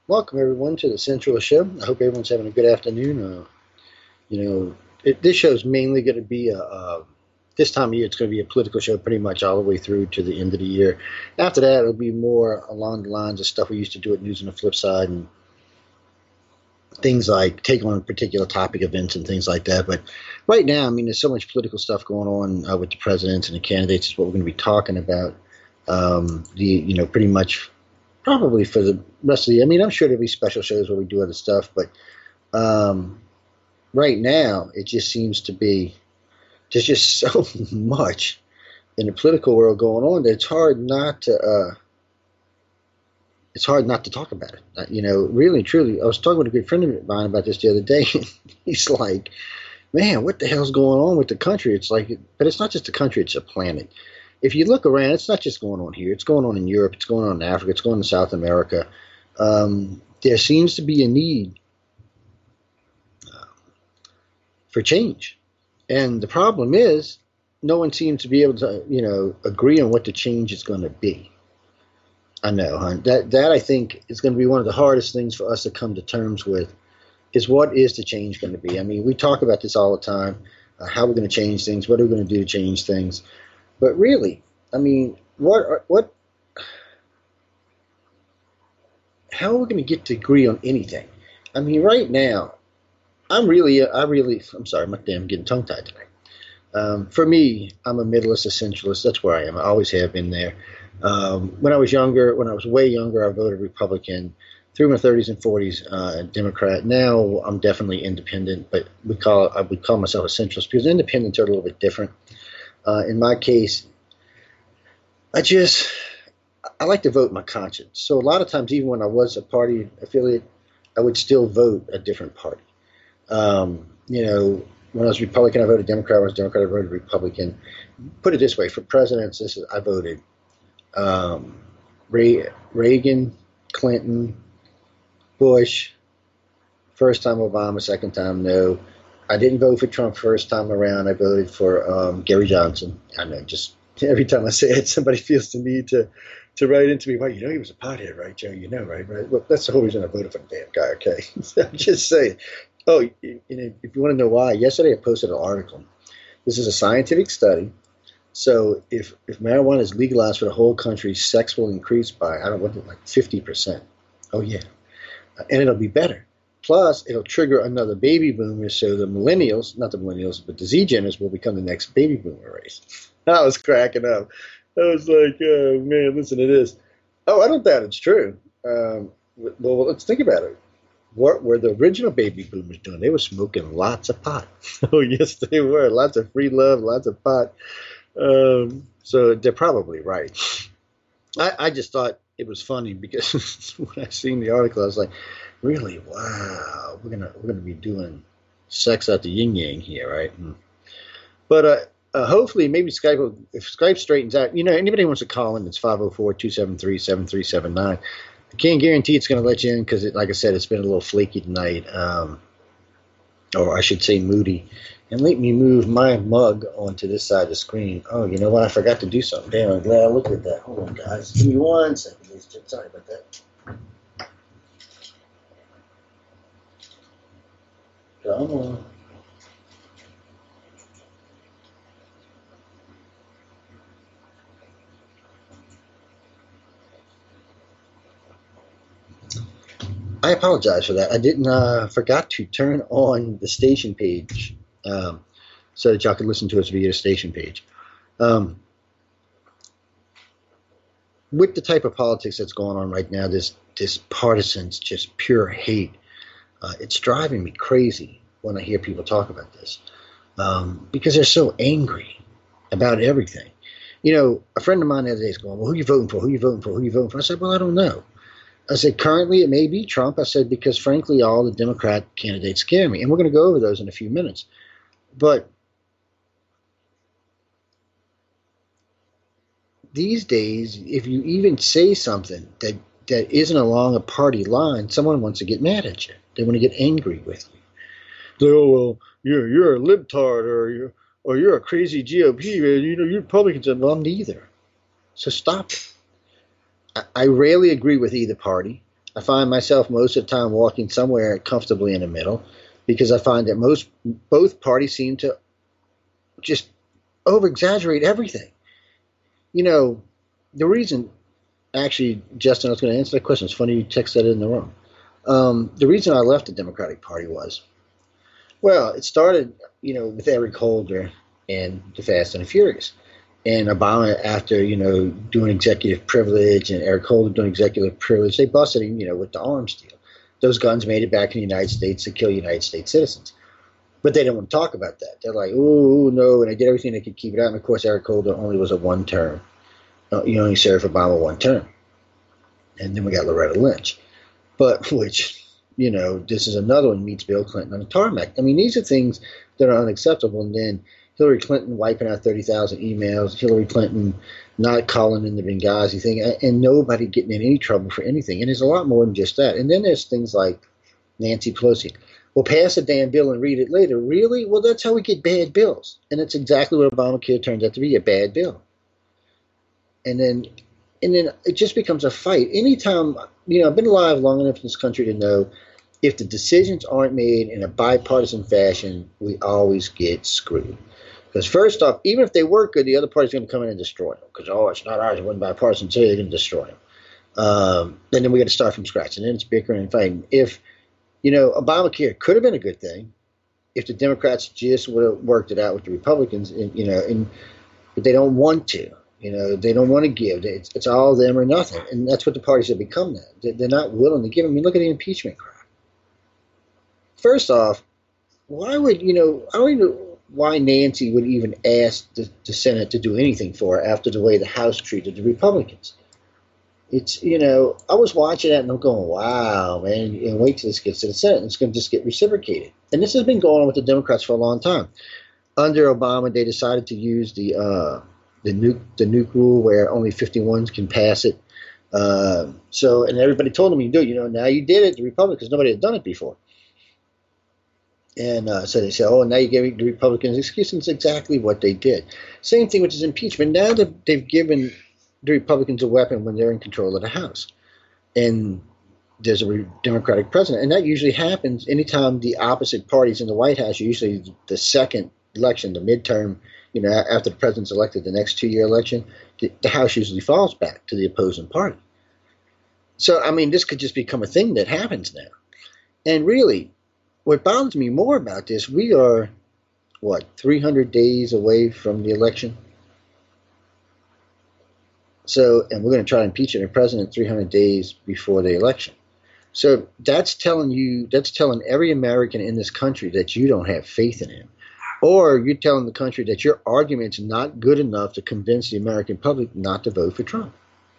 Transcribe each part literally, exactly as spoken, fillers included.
Welcome everyone to the Central Show. I hope everyone's having a good afternoon. Uh, you know, it, this show is mainly going to be a, uh, this time of year. It's going to be a political show, pretty much all the way through to the end of the year. After that, it'll be more along the lines of stuff we used to do at News on the Flip Side and things like take on particular topic events and things like that. But right now, I mean, there's so much political stuff going on uh, with the presidents and the candidates. Is what we're going to be talking about. Um, the you know, pretty much. Probably for the rest of the. I mean, I'm sure there'll be special shows where we do other stuff, but um, right now it just seems to be there's just so much in the political world going on that it's hard not to. Uh, it's hard not to talk about it. Uh, you know, really, truly. I was talking with a good friend of mine about this the other day. And he's like, "Man, what the hell's going on with the country?" It's like, but it's not just the country; it's a planet. If you look around, it's not just going on here. It's going on in Europe. It's going on in Africa. It's going on in South America. Um, there seems to be a need uh, for change. And the problem is no one seems to be able to, you know, agree on what the change is going to be. I know, huh? That, that I think is going to be one of the hardest things for us to come to terms with is what is the change going to be? I mean, we talk about this all the time, uh, how we're going to change things, what are we going to do to change things. But really, I mean, what, what, how are we going to get to agree on anything? I mean, right now, I'm really, I really, I'm sorry, my damn getting tongue tied tonight. Um, for me, I'm a middleist essentialist. That's where I am. I always have been there. Um, when I was younger, when I was way younger, I voted Republican. Through my thirties and forties, uh, Democrat. Now I'm definitely independent, but we call I would call myself a centrist because independents are a little bit different. Uh, in my case, I just, I like to vote my conscience. So a lot of times, even when I was a party affiliate, I would still vote a different party. Um, you know, when I was Republican, I voted Democrat. When I was Democrat, I voted Republican. Put it this way, for presidents, this is, I voted um, Ray, Reagan, Clinton, Bush, first time Obama, second time no. I didn't vote for Trump first time around. I voted for um, Gary Johnson. I know, just every time I say it, somebody feels the need to, to write into me, well, you know he was a pothead, right, Joe? You know, right? right? Well, that's the whole reason I voted for the damn guy, okay? I'm just saying. Oh, you know, if you want to know why, yesterday I posted an article. This is a scientific study. So if, if marijuana is legalized for the whole country, sex will increase by, I don't know, like fifty percent. Oh, yeah. And it'll be better. Plus, it'll trigger another baby boomer, so the millennials, not the millennials, but the Z-Geners will become the next baby boomer race. I was cracking up. I was like, oh, man, listen to this. Oh, I don't doubt it's true. Um, well, let's think about it. What were the original baby boomers doing? They were smoking lots of pot. Oh, yes, they were. Lots of free love, lots of pot. Um, so they're probably right. I, I just thought it was funny because when I seen the article, I was like, really? Wow, we're gonna we're gonna be doing sex at the yin yang here, right? And, but uh, uh, hopefully, maybe Skype will, if Skype straightens out. You know, anybody wants to call in, it's five oh four, two seven three, seven three seven nine. I can't guarantee it's going to let you in because, like I said, it's been a little flaky tonight, um, or I should say moody. And let me move my mug onto this side of the screen. Oh, you know what? I forgot to do something. Damn, I'm glad I looked at that. Hold on, guys. Give me one second. Sorry about that. Come on. I apologize for that. I didn't uh, forgot to turn on the station page um, so that y'all could listen to us via the station page. Um, with the type of politics that's going on right now, this this partisans, just pure hate. Uh, it's driving me crazy when I hear people talk about this um, because they're so angry about everything. You know, a friend of mine the other day is going, well, who are you voting for? Who are you voting for? Who are you voting for? I said, well, I don't know. I said, currently it may be Trump. I said, because frankly, all the Democrat candidates scare me. And we're going to go over those in a few minutes. But these days, if you even say something that, that isn't along a party line, someone wants to get mad at you. They want to get angry with you. They go, oh, well, you're, you're a libtard or you're, or you're a crazy G O P. You know, you're Republicans. Well, I'm neither. So stop it. I rarely agree with either party. I find myself most of the time walking somewhere comfortably in the middle because I find that most both parties seem to just over exaggerate everything. You know, the reason actually, Justin, I was going to answer that question. It's funny you text that in the room. Um, the reason I left the Democratic Party was, well, it started, you know, with Eric Holder and the Fast and the Furious. And Obama, after, you know, doing executive privilege and Eric Holder doing executive privilege, they busted him, you know, with the arms deal. Those guns made it back in the United States to kill United States citizens. But they didn't want to talk about that. They're like, ooh, no, and they did everything they could keep it out. And, of course, Eric Holder only was a one-term. Uh, you only served Obama one term. And then we got Loretta Lynch. But, which, you know, this is another one meets Bill Clinton on the tarmac. I mean, these are things that are unacceptable. And then Hillary Clinton wiping out thirty thousand emails, Hillary Clinton not calling in the Benghazi thing, and nobody getting in any trouble for anything. And there's a lot more than just that. And then there's things like Nancy Pelosi. Well, pass a damn bill and read it later. Really? Well, that's how we get bad bills. And that's exactly what Obamacare turns out to be, a bad bill. And then and then it just becomes a fight. Anytime, you know, I've been alive long enough in this country to know if the decisions aren't made in a bipartisan fashion, we always get screwed. Because first off, even if they work good, the other party's going to come in and destroy them. Because, oh, it's not ours, it wasn't bipartisan, so they're going to destroy them. Um, and then we got to start from scratch. And then it's bickering and fighting. If, you know, Obamacare could have been a good thing if the Democrats just would have worked it out with the Republicans, and, you know, and but they don't want to. You know, they don't want to give. It's, it's all them or nothing. And that's what the parties have become now. They're not willing to give. I mean, look at the impeachment crap. First off, why would, you know, I don't even know why Nancy would even ask the, the Senate to do anything for her after the way the House treated the Republicans. It's, you know, I was watching that and I'm going, wow, man, and wait till this gets to the Senate and it's going to just get reciprocated. And this has been going on with the Democrats for a long time. Under Obama, they decided to use the, uh, the nuke the nuke rule where only fifty-ones can pass it. Uh, so, and everybody told them you do it. You know, now you did it, the Republicans, nobody had done it before. And uh, so they said, oh, now you gave the Republicans excuses. It's exactly what they did. Same thing with this impeachment. Now that they've given the Republicans a weapon when they're in control of the House. And there's a Democratic president. And that usually happens anytime the opposite parties in the White House, usually the second election, the midterm, you know, after the president's elected, the next two-year election, the, the House usually falls back to the opposing party. So, I mean, this could just become a thing that happens now. And really, what bothers me more about this, we are, what, three hundred days away from the election? So, and we're going to try to impeach the president three hundred days before the election. So that's telling you, that's telling every American in this country that you don't have faith in him. Or you're telling the country that your argument's not good enough to convince the American public not to vote for Trump.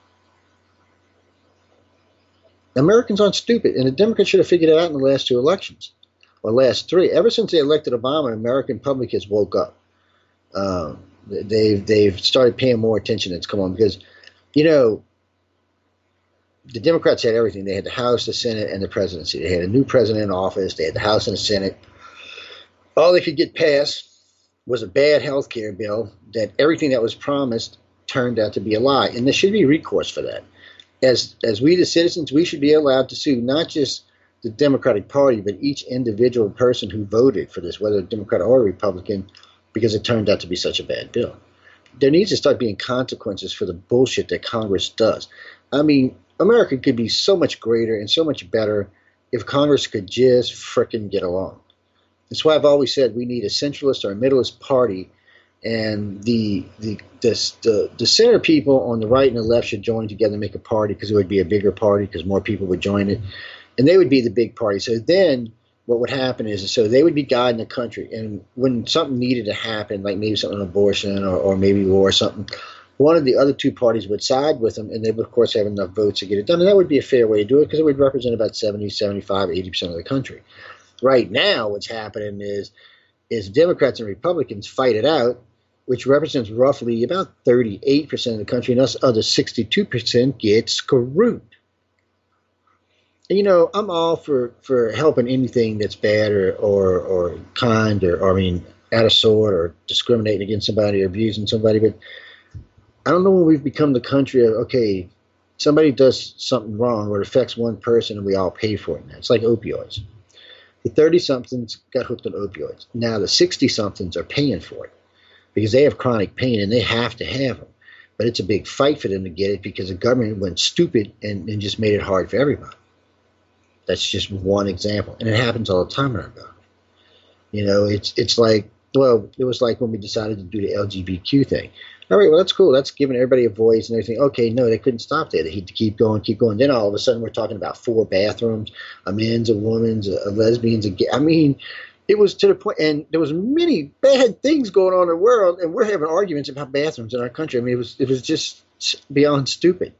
Americans aren't stupid, and the Democrats should have figured it out in the last two elections, or last three. Ever since they elected Obama, the American public has woke up. Um, they've they've started paying more attention. It's come on because, you know, the Democrats had everything. They had the House, the Senate, and the presidency. They had a new president in office. They had the House and the Senate. All they could get passed was a bad health care bill that everything that was promised turned out to be a lie. And there should be recourse for that. As as we, the citizens, we should be allowed to sue not just the Democratic Party, but each individual person who voted for this, whether a Democrat or a Republican, because it turned out to be such a bad bill. There needs to start being consequences for the bullshit that Congress does. I mean, America could be so much greater and so much better if Congress could just frickin' get along. That's why I've always said we need a centralist or a middleist party, and the the the, the, the center people on the right and the left should join together and make a party because it would be a bigger party because more people would join it, and they would be the big party. So then what would happen is, so they would be guiding the country, and when something needed to happen, like maybe something, abortion or, or maybe war or something, one of the other two parties would side with them, and they would, of course, have enough votes to get it done, and that would be a fair way to do it because it would represent about seventy, seventy-five, eighty percent of the country. Right now, what's happening is is Democrats and Republicans fight it out, which represents roughly about thirty-eight percent of the country, and us other sixty-two percent get screwed. And, you know, I'm all for, for helping anything that's bad or, or, or kind or, or, I mean, out of sort or discriminating against somebody or abusing somebody, but I don't know when we've become the country of, okay, somebody does something wrong or it affects one person and we all pay for it now. It's like opioids. The thirty-somethings got hooked on opioids. Now the sixty-somethings are paying for it because they have chronic pain and they have to have them. But it's a big fight for them to get it because the government went stupid and, and just made it hard for everybody. That's just one example. And it happens all the time in our government. You know, it's it's like, well, it was like when we decided to do the L G B T Q thing. All right, well, that's cool. That's giving everybody a voice and everything. Okay, no, they couldn't stop there. They had to keep going, keep going. Then all of a sudden we're talking about four bathrooms, a men's, a woman's, a, a lesbian's, a gay. I mean, it was to the point, and there was many bad things going on in the world, and we're having arguments about bathrooms in our country. I mean, it was it was just beyond stupid.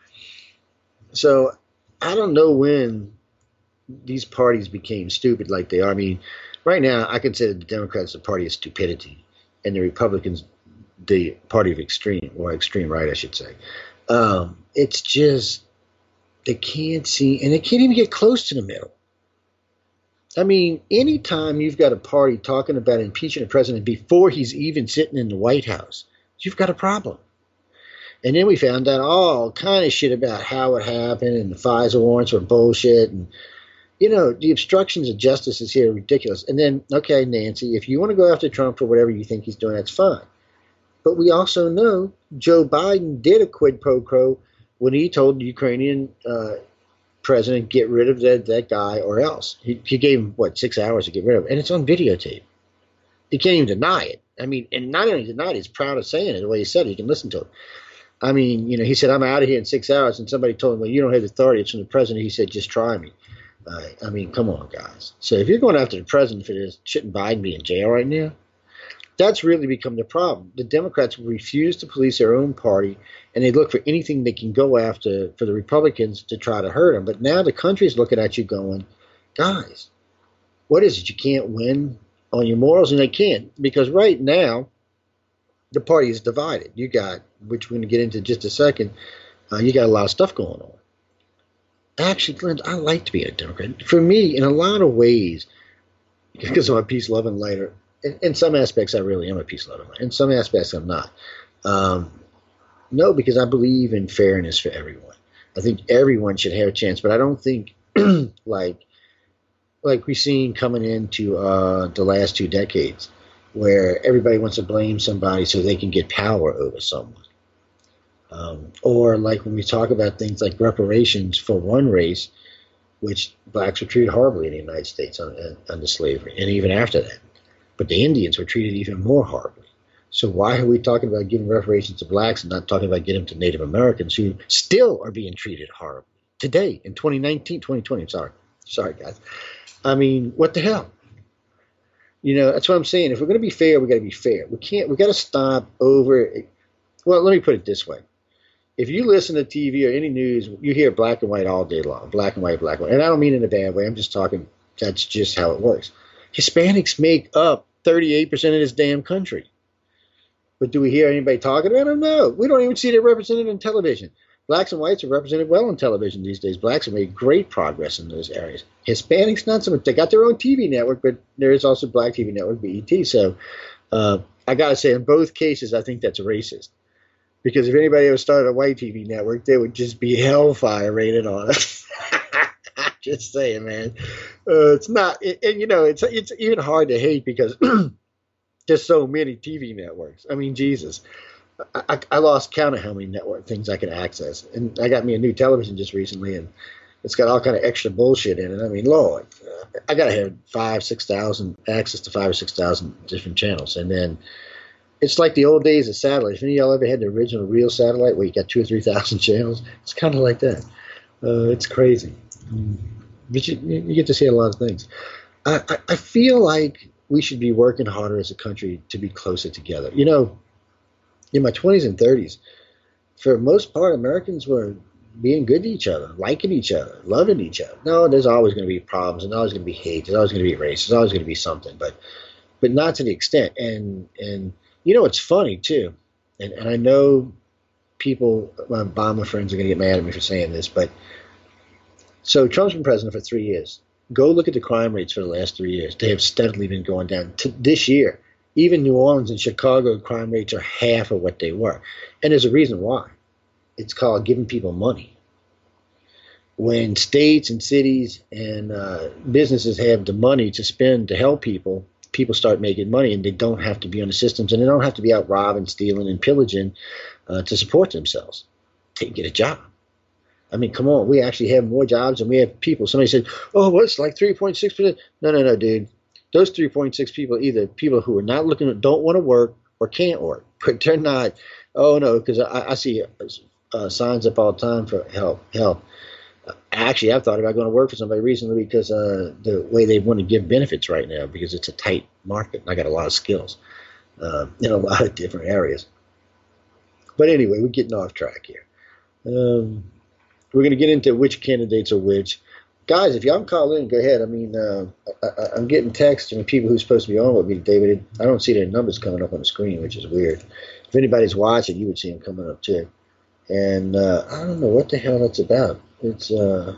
So I don't know when these parties became stupid like they are. I mean, right now I consider the Democrats the party of stupidity, and the Republicans the party of extreme, or extreme right, I should say. Um, it's just they can't see, and they can't even get close to the middle. I mean, anytime you've got a party talking about impeaching a president before he's even sitting in the White House, you've got a problem. And then we found out all kind of shit about how it happened, and the FISA warrants were bullshit, and you know, the obstructions of justice is here ridiculous. And then, okay, Nancy, if you want to go after Trump for whatever you think he's doing, that's fine. But we also know Joe Biden did a quid pro quo when he told the Ukrainian uh, president, get rid of that, that guy or else. He, he gave him, what, six hours to get rid of him. And it's on videotape. He can't even deny it. I mean, and not only denied it, he's proud of saying it the way he said it. You can listen to it. I mean, you know, he said, I'm out of here in six hours. And somebody told him, well, you don't have the authority. It's from the president. He said, just try me. Uh, I mean, come on, guys. So if you're going after the president for this, shouldn't Biden be in jail right now? That's really become the problem. The Democrats refuse to police their own party, and they look for anything they can go after for the Republicans to try to hurt them. But now the country's looking at you going, guys, what is it? You can't win on your morals? And they can't, because right now the party is divided. You got, which we're going to get into in just a second, uh, you got a lot of stuff going on. Actually, Glenn, I like to be a Democrat. For me, in a lot of ways, because I'm a peace-loving lighter, In, in some aspects, I really am a peace lover. In some aspects, I'm not. Um, no, because I believe in fairness for everyone. I think everyone should have a chance, but I don't think like like we've seen coming into uh, the last two decades, where everybody wants to blame somebody so they can get power over someone. Um, or like when we talk about things like reparations for one race, which blacks were treated horribly in the United States under, under slavery, and even after that. But the Indians were treated even more horribly. So why are we talking about giving reparations to blacks and not talking about giving them to Native Americans who still are being treated horribly today in twenty nineteen, twenty twenty? I'm sorry. Sorry, guys. I mean, what the hell? You know, that's what I'm saying. If we're going to be fair, we got to be fair. We can't, we got to stop over. Well, let me put it this way. If you listen to T V or any news, you hear black and white all day long. Black and white, black and white. And I don't mean in a bad way. I'm just talking, that's just how it works. Hispanics make up thirty-eight percent of this damn country. But do we hear anybody talking about them? No. We don't even see them represented in television. Blacks and whites are represented well on television these days. Blacks have made great progress in those areas. Hispanics, not so much. They got their own T V network, but there is also Black T V Network, B E T. So uh, I got to say, in both cases, I think that's racist. Because if anybody ever started a white T V network, there would just be hellfire rated on it. Just saying, man. Uh, it's not, it, and you know, it's it's even hard to hate because there's so many T V networks. I mean, Jesus, I, I, I lost count of how many network things I can access, and I got me a new television just recently, and it's got all kind of extra bullshit in it. I mean, Lord, uh, I gotta have five, six thousand access to five or six thousand different channels, and then it's like the old days of satellite. If any of y'all ever had the original real satellite where you got two or three thousand channels, it's kind of like that. Uh, it's crazy. But you, you get to see a lot of things. I, I, I feel like we should be working harder as a country to be closer together. You know, in my twenties and thirties, for the most part, Americans were being good to each other, liking each other, loving each other. No, there's always going to be problems, and always going to be hate, there's always going to be race, there's always going to be something, but but not to the extent. And and you know, it's funny too, and and I know people, my Obama friends are going to get mad at me for saying this, but so Trump's been president for three years. Go look at the crime rates for the last three years. They have steadily been going down. To this year, even New Orleans and Chicago crime rates are half of what they were. And there's a reason why. it's called giving people money. When states and cities and uh, businesses have the money to spend to help people, people start making money, and they don't have to be on the systems, and they don't have to be out robbing, stealing, and pillaging uh, to support themselves. They can get a job. I mean, come on, we actually have more jobs than we have people. Somebody said, oh, well, it's like three point six percent. No, no, no, dude. Those three point six people are either people who are not looking, don't want to work, or can't work. But they're not, oh, no, because I, I see uh, signs up all the time for help, help. Actually, I've thought about going to work for somebody recently because uh, the way they want to give benefits right now, because it's a tight market. And I got a lot of skills uh, in a lot of different areas. But anyway, we're getting off track here. Um, we're going to get into which candidates are which. Guys, if y'all can call in, go ahead. I mean, uh, I, I'm getting texts from people who's supposed to be on with me today, but it, I don't see their numbers coming up on the screen, which is weird. If anybody's watching, you would see them coming up too. And uh, I don't know what the hell that's about. It's uh,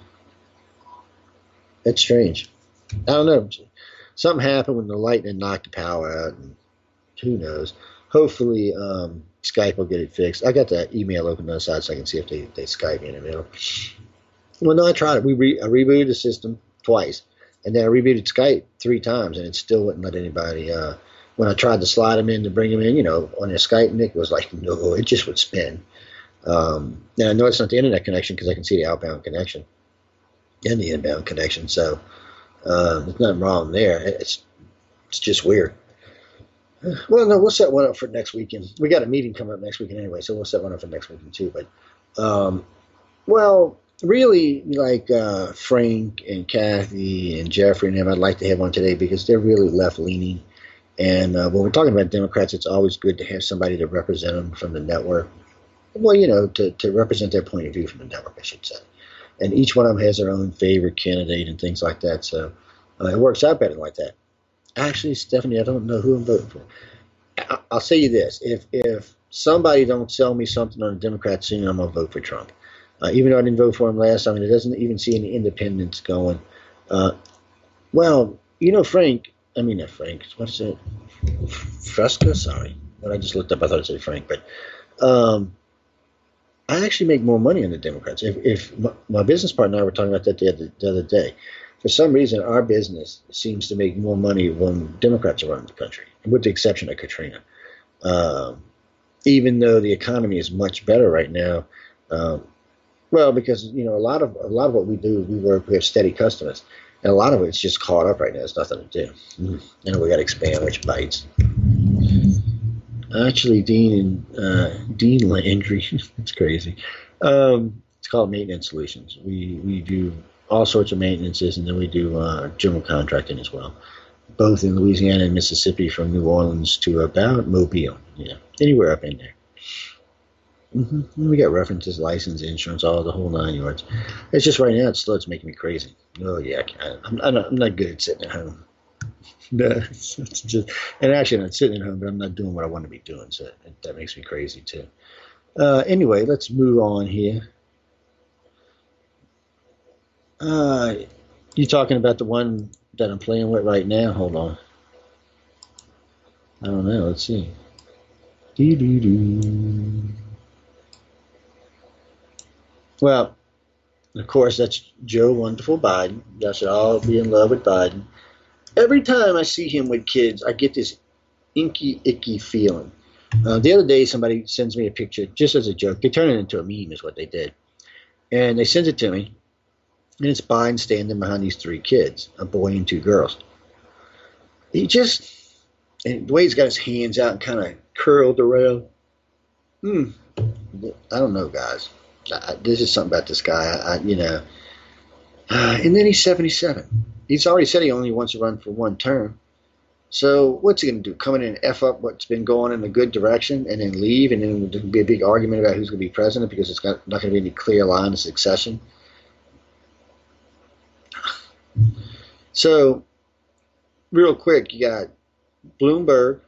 it's strange. I don't know. Something happened when the lightning knocked the power out, and who knows. Hopefully, um, Skype will get it fixed. I got that email open on the side so I can see if they, they Skype me in the middle. Well, no, I tried it. We re, I rebooted the system twice, and then I rebooted Skype three times, and it still wouldn't let anybody. Uh, when I tried to slide them in to bring them in, you know, on their Skype, Nick was like, no, it just would spin. Um, and I know it's not the internet connection because I can see the outbound connection and the inbound connection. So uh, there's nothing wrong there. It's it's just weird. Well, no, we'll set one up for next weekend. We got a meeting coming up next weekend anyway, so we'll set one up for next weekend too. But um, well, really, like uh, Frank and Kathy and Jeffrey and them, I'd like to have on today because they're really left leaning. And uh, when we're talking about Democrats, it's always good to have somebody to represent them from the network. Well, you know, to, to represent their point of view from the network, I should say. And each one of them has their own favorite candidate and things like that. So uh, it works out better like that. Actually, Stephanie, I don't know who I'm voting for. I, I'll say you this. If if somebody don't sell me something on the Democrat scene, I'm going to vote for Trump. Uh, even though I didn't vote for him last time, and it doesn't even see any independents going. Uh, well, you know, Frank, I mean, not Frank, what is it? Fresca? Sorry. When I just looked up, I thought it said Frank. But um, I actually make more money on the Democrats. If, if my, my business partner and I were talking about that the other, the other day, for some reason, our business seems to make more money when Democrats are running the country, with the exception of Katrina. Um, even though the economy is much better right now, um, well, because you know a lot of a lot of what we do, we work with steady customers, and a lot of it's just caught up right now. There's nothing to do. Mm. You know, we got to expand, which bites. Actually, Dean and uh, Dean Landry, it's crazy. Um, it's called Maintenance Solutions. We we do all sorts of maintenances, and then we do uh, general contracting as well, both in Louisiana and Mississippi, from New Orleans to about Mobile. Yeah, anywhere up in there. Mm-hmm. We got references, license, insurance, all the whole nine yards. It's just right now, it's still it's making me crazy. Oh yeah, I I'm, I'm, not, I'm not good at sitting at home. No, it's, it's just, and actually, I'm not sitting at home, but I'm not doing what I want to be doing, so it, that makes me crazy too. Uh, anyway, let's move on here. Uh, you talking about the one that I'm playing with right now? Hold on. I don't know. Let's see. Doo doo doo. Well, of course, that's Joe Wonderful Biden. Y'all should all be in love with Biden. Every time I see him with kids, I get this inky, icky feeling. Uh, the other day, somebody sends me a picture just as a joke. They turn it into a meme is what they did. And they sent it to me. And it's Biden standing behind these three kids, a boy and two girls. He just, and the way he's got his hands out and kind of curled around. Hmm. I don't know, guys. I, this is something about this guy, I, I, you know. Uh, and then he's seventy-seven. He's already said he only wants to run for one term. So what's he going to do? Come in and F up what's been going in a good direction and then leave, and then there'll be a big argument about who's going to be president because it's got, not going to be any clear line of succession. So, real quick, you got Bloomberg,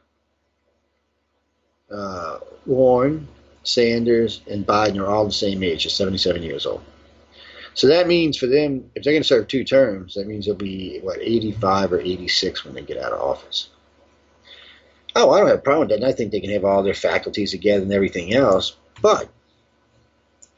uh, Warren, Sanders, and Biden are all the same age, just seventy-seven years old. So that means for them, if they're going to serve two terms, that means they'll be, what, eighty-five or eighty-six when they get out of office. Oh, I don't have a problem with that, and I think they can have all their faculties together and everything else, but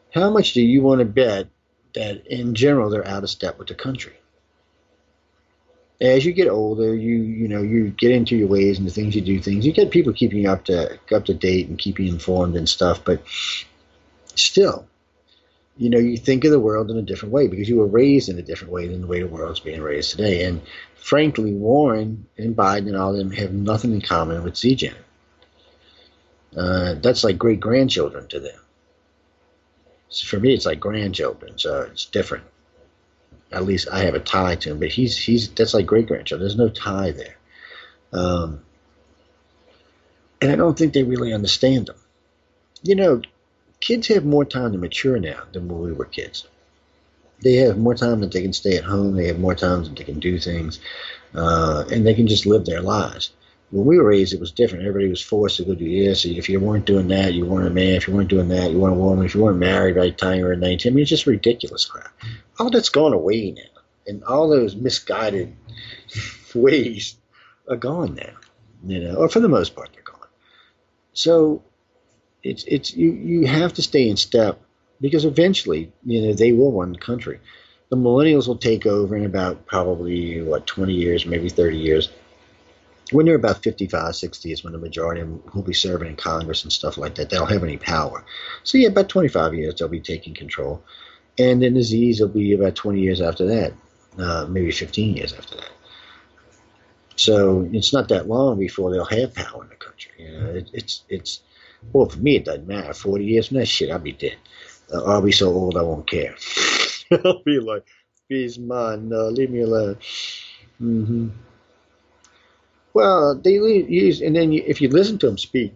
How much do you want to bet that in general they're out of step with the country? As you get older, you you know you get into your ways and the things you do things. You get people keeping you up to up to date and keeping you informed and stuff, but still, you know, you think of the world in a different way because you were raised in a different way than the way the world's being raised today. And frankly, Warren and Biden and all of them have nothing in common with Z Gen. Uh, that's like great grandchildren to them. So for me, it's like grandchildren, so it's different. At least I have a tie to him, but he's he's that's like great grandchildren. There's no tie there, um, and I don't think they really understand them. You know, kids have more time to mature now than when we were kids. They have more time that they can stay at home. They have more time that they can do things, uh, and they can just live their lives. When we were raised, it was different. Everybody was forced to go do this. If you weren't doing that, you weren't a man. If you weren't doing that, you weren't a woman. If you weren't married by the time you were nineteen, I mean, it's just ridiculous crap. All that's gone away now, and all those misguided ways are gone now. You know, or for the most part, they're gone. So it's it's you you have to stay in step because eventually, you know, they will run the country. The millennials will take over in about probably what twenty years, maybe thirty years. When they're about fifty-five, sixty is when the majority of them will be serving in Congress and stuff like that. They don't have any power. So yeah, about twenty-five years they'll be taking control. And then the Z's will be about twenty years after that, uh, maybe fifteen years after that. So it's not that long before they'll have power in the country. You know, it, it's, it's, well, for me it doesn't matter. forty years from that shit, I'll be dead. Uh, I'll be so old I won't care. I'll be like, peace, man, no, leave me alone. Mm-hmm. Well, they use, and then you, if you listen to them speak,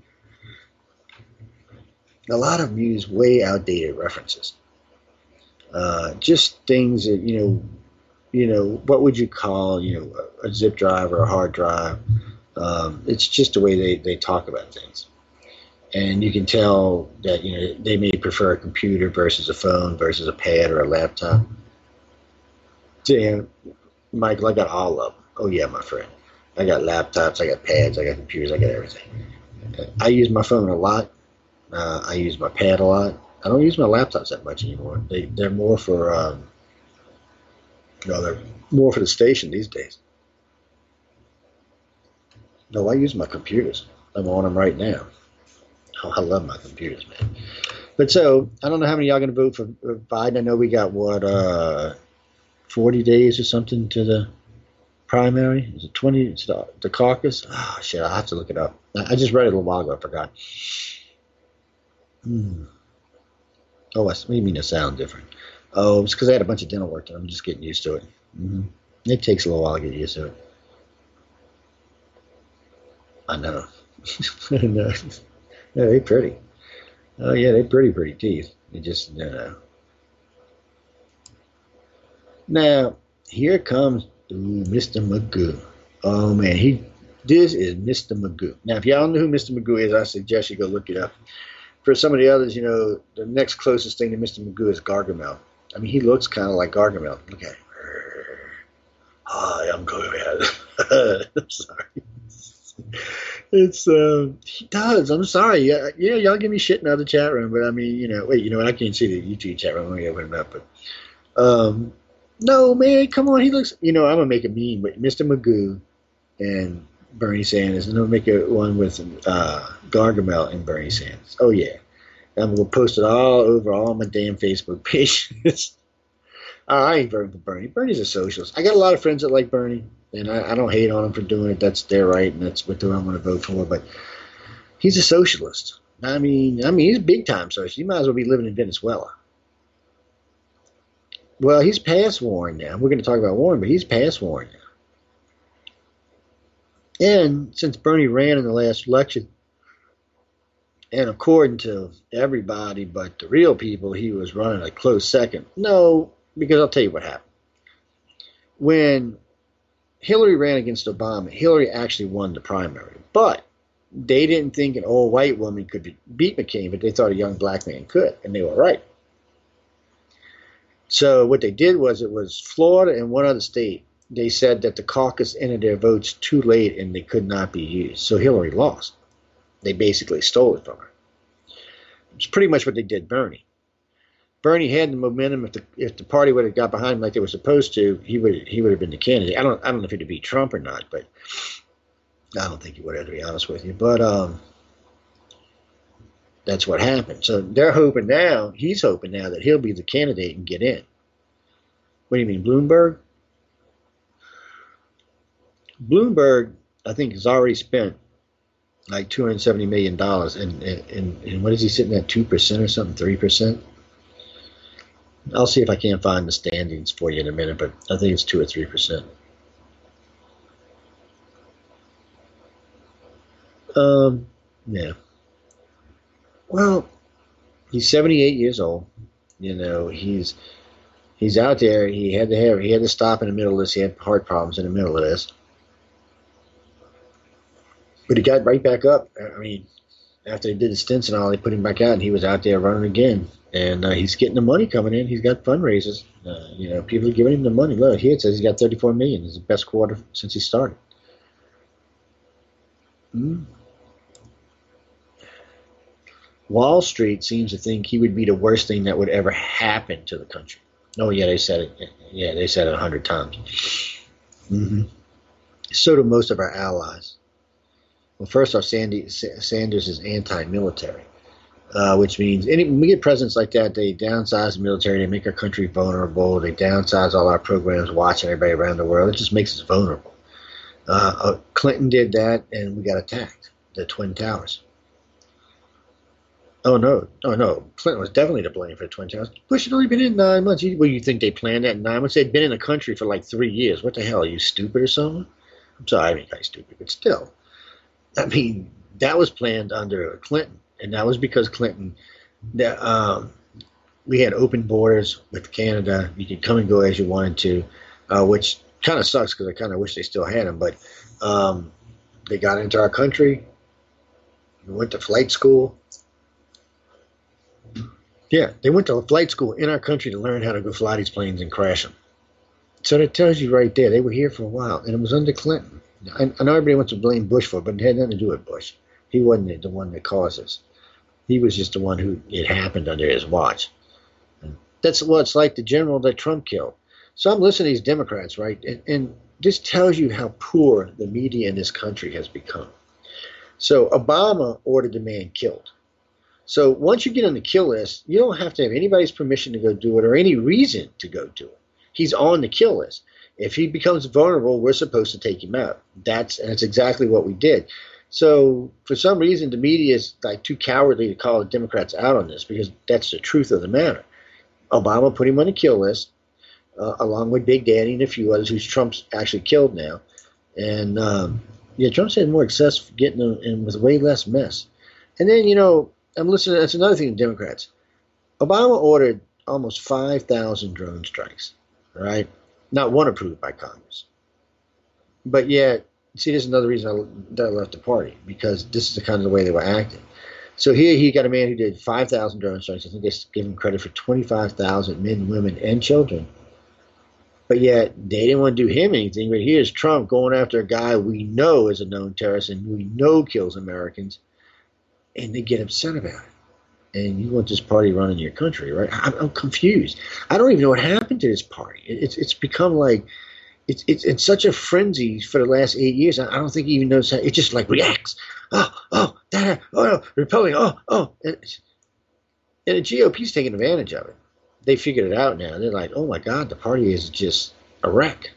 a lot of them use way outdated references. Uh, just things that, you know, you know, what would you call, you know, a, a zip drive or a hard drive? Um, it's just the way they, they talk about things. And you can tell that, you know, they may prefer a computer versus a phone versus a pad or a laptop. Damn, Michael, I got all of them. Oh, yeah, my friend. I got laptops, I got pads, I got computers, I got everything. I use my phone a lot. Uh, I use my pad a lot. I don't use my laptops that much anymore. They, they're more for, um, you know, they're more for the station these days. No, I use my computers. I'm on them right now. Oh, I love my computers, man. But so, I don't know how many of y'all going to vote for Biden. I know we got, what, uh, forty days or something to the primary. Is it twenty? It's the, the caucus. Oh, shit, I'll have to look it up. I just read it a little while ago. I forgot. Hmm. Oh, what do you mean it sound different? Oh, it's because I had a bunch of dental work done. I'm just getting used to it. Mm-hmm. It takes a little while to get used to it. I know. I know. Yeah, they're pretty. Oh, yeah, they're pretty, pretty teeth. They just, you know. Now, here comes ooh, Mister Magoo. Oh, man, he. This is Mister Magoo. Now, if y'all know who Mister Magoo is, I suggest you go look it up. For some of the others, you know, the next closest thing to Mister Magoo is Gargamel. I mean, he looks kind of like Gargamel. Look at him. Hi, I'm Gargamel. I'm sorry. It's, uh, he does. I'm sorry. Yeah, yeah, y'all give me shit in the other chat room, but I mean, you know, wait, you know what? I can't see the YouTube chat room. Let me open it up. But, um, no, man, come on. He looks, you know, I'm going to make a meme with Mister Magoo and Bernie Sanders, and I'm going to make a one with uh, Gargamel and Bernie Sanders. Oh, yeah. I'm going to post it all over all my damn Facebook pages. I ain't voting for Bernie. Bernie's a socialist. I got a lot of friends that like Bernie, and I, I don't hate on him for doing it. That's their right, and that's what I'm going to vote for. But he's a socialist. I mean, I mean, he's a big-time socialist. He might as well be living in Venezuela. Well, he's past Warren now. We're going to talk about Warren, but he's past Warren now. And since Bernie ran in the last election, and according to everybody but the real people, he was running a close second. No, because I'll tell you what happened. When Hillary ran against Obama, Hillary actually won the primary. But they didn't think an old white woman could beat McCain, but they thought a young black man could, and they were right. So what they did was it was Florida and one other state. They said that the caucus entered their votes too late and they could not be used. So Hillary lost. They basically stole it from her. It's pretty much what they did Bernie. Bernie had the momentum. If the if the party would have got behind him like they were supposed to, he would he would have been the candidate. I don't I don't know if he'd beat Trump or not, but I don't think he would have, to be honest with you. But um, that's what happened. So they're hoping now. He's hoping now that he'll be the candidate and get in. What do you mean, Bloomberg? Bloomberg, I think, has already spent like two hundred seventy million dollars, and and, and and what is he sitting at, two percent or something, three percent? I'll see if I can find the standings for you in a minute, but I think it's two or three percent. Um, yeah. Well, he's seventy-eight years old. You know, he's he's out there. He had to have he had to stop in the middle of this. He had heart problems in the middle of this, but he got right back up. I mean, after they did the stints and all, they put him back out, and he was out there running again. And uh, he's getting the money coming in. He's got fundraisers. Uh, you know, people are giving him the money. Look, here it says he's got thirty-four million dollars. It's the best quarter since he started. Mm. Wall Street seems to think he would be the worst thing that would ever happen to the country. Oh, yeah, they said it. Yeah, they said it a hundred times. Mm-hmm. So do most of our allies. Well, first off, Sandy, Sanders is anti-military. Uh, which means any, when we get presidents like that, they downsize the military, they make our country vulnerable, they downsize all our programs, watching everybody around the world. It just makes us vulnerable. Uh, uh, Clinton did that, and we got attacked, the Twin Towers. Oh, no. Oh, no. Clinton was definitely to blame for the Twin Towers. Bush had only been in nine months. Well, you think they planned that in nine months? They'd been in the country for like three years. What the hell? Are you stupid or something? I'm sorry, I mean, kind of stupid, but still. I mean, that was planned under Clinton. And that was because Clinton, that, um, we had open borders with Canada. You could come and go as you wanted to, uh, which kind of sucks because I kind of wish they still had them. But um, they got into our country. We went to flight school. Yeah, they went to flight school in our country to learn how to go fly these planes and crash them. So that tells you right there, they were here for a while. And it was under Clinton. I, I know everybody wants to blame Bush for it, but it had nothing to do with Bush. He wasn't the one that caused this. He was just the one who it happened under his watch. And that's what it's like the general that Trump killed. So I'm listening to these Democrats, right? And, and this tells you how poor the media in this country has become. So Obama ordered the man killed. So once you get on the kill list, you don't have to have anybody's permission to go do it or any reason to go do it. He's on the kill list. If he becomes vulnerable, we're supposed to take him out. That's and that's exactly what we did. So for some reason, the media is like too cowardly to call the Democrats out on this because that's the truth of the matter. Obama put him on the kill list, uh, along with Big Daddy and a few others, who's Trump's actually killed now. And um, yeah, Trump's had more success getting them in with way less mess. And then, you know, I'm listening. That's another thing, the Democrats. Obama ordered almost five thousand drone strikes, right? Not one approved by Congress. But yet, see, this is another reason I, that I left the party, because this is the kind of the way they were acting. So here he got a man who did five thousand drone strikes. I think they give him credit for twenty-five thousand men, women, and children. But yet they didn't want to do him anything. But here's Trump going after a guy we know is a known terrorist and we know kills Americans, and they get upset about it. And you want this party running your country, right? I'm, I'm confused. I don't even know what happened to this party. It, it's it's become like it's it's it's such a frenzy for the last eight years. I, I don't think he even knows how. It just like reacts. Oh oh that oh no Republican oh oh and, and the G O P's taking advantage of it. They figured it out now. They're like, oh my God, the party is just a wreck.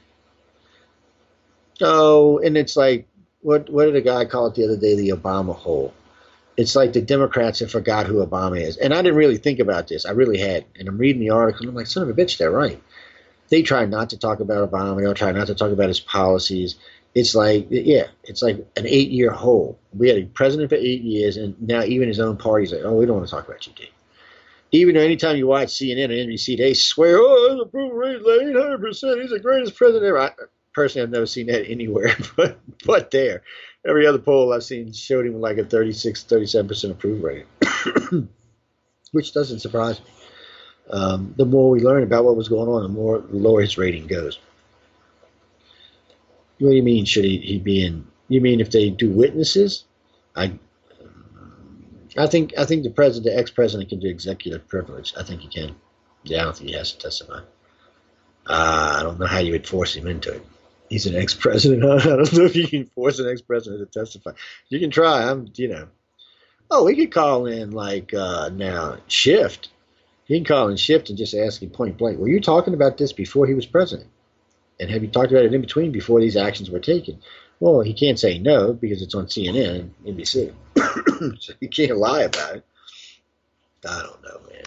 Oh, and it's like what what did a guy call it the other day? The Obama hole. It's like the Democrats have forgot who Obama is. And I didn't really think about this. I really had. And I'm reading the article, and I'm like, son of a bitch, they're right. They try not to talk about Obama. They try not to talk about his policies. It's like, yeah, it's like an eight-year hole. We had a president for eight years, and now even his own party's like, oh, we don't want to talk about you, Dave. Even though anytime you watch C N N or N B C, they swear, oh, his approval rate is like eight hundred percent. He's the greatest president ever. I, personally, I've never seen that anywhere, but but there. Every other poll I've seen showed him like a thirty-six, thirty-seven percent approval rating, which doesn't surprise me. Um, the more we learn about what was going on, the more the lower his rating goes. What do you mean, should he, he be in? You mean if they do witnesses? I I think I think the president, the ex-president can do executive privilege. I think he can. Yeah, I don't think he has to testify. Uh, I don't know how you would force him into it. He's an ex-president. Huh? I don't know if you can force an ex-president to testify. You can try. I'm, you know. Oh, we could call in like uh, now Shift. He can call in Shift and just ask him point blank. Were you talking about this before he was president? And have you talked about it in between before these actions were taken? Well, he can't say no because it's on C N N and N B C. So he can't lie about it. I don't know, man.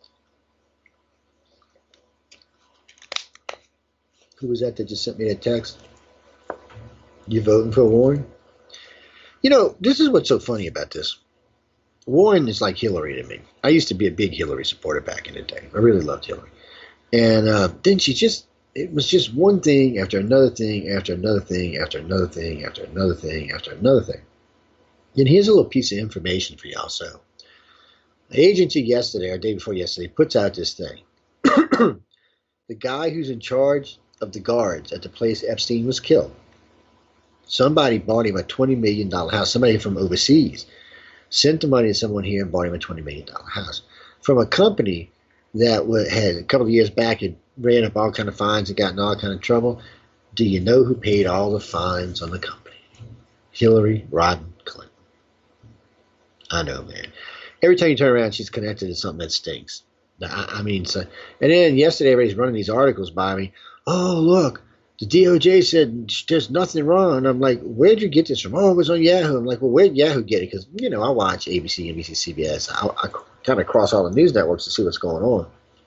Who was that that just sent me that text? You voting for Warren? You know, this is what's so funny about this. Warren is like Hillary to me. I used to be a big Hillary supporter back in the day. I really loved Hillary. And uh, then she just, it was just one thing after another thing after another thing after another thing after another thing after another thing. And here's a little piece of information for y'all. So, the agency yesterday, or day before yesterday, puts out this thing. The guy who's in charge of the guards at the place Epstein was killed, somebody bought him a twenty million dollars house. Somebody from overseas sent the money to someone here and bought him a twenty million dollars house from a company that had a couple of years back had ran up all kind of fines and got in all kind of trouble. Do you know who paid all the fines on the company? Hillary Rodham Clinton. I know, man. Every time you turn around, she's connected to something that stinks. I, I mean, so, and then yesterday everybody's running these articles by me. Oh, look, the D O J said there's nothing wrong. And I'm like, where'd you get this from? Oh, it was on Yahoo. I'm like, well, where'd Yahoo get it? Because, you know, I watch A B C, N B C, C B S. I, I kind of cross all the news networks to see what's going on.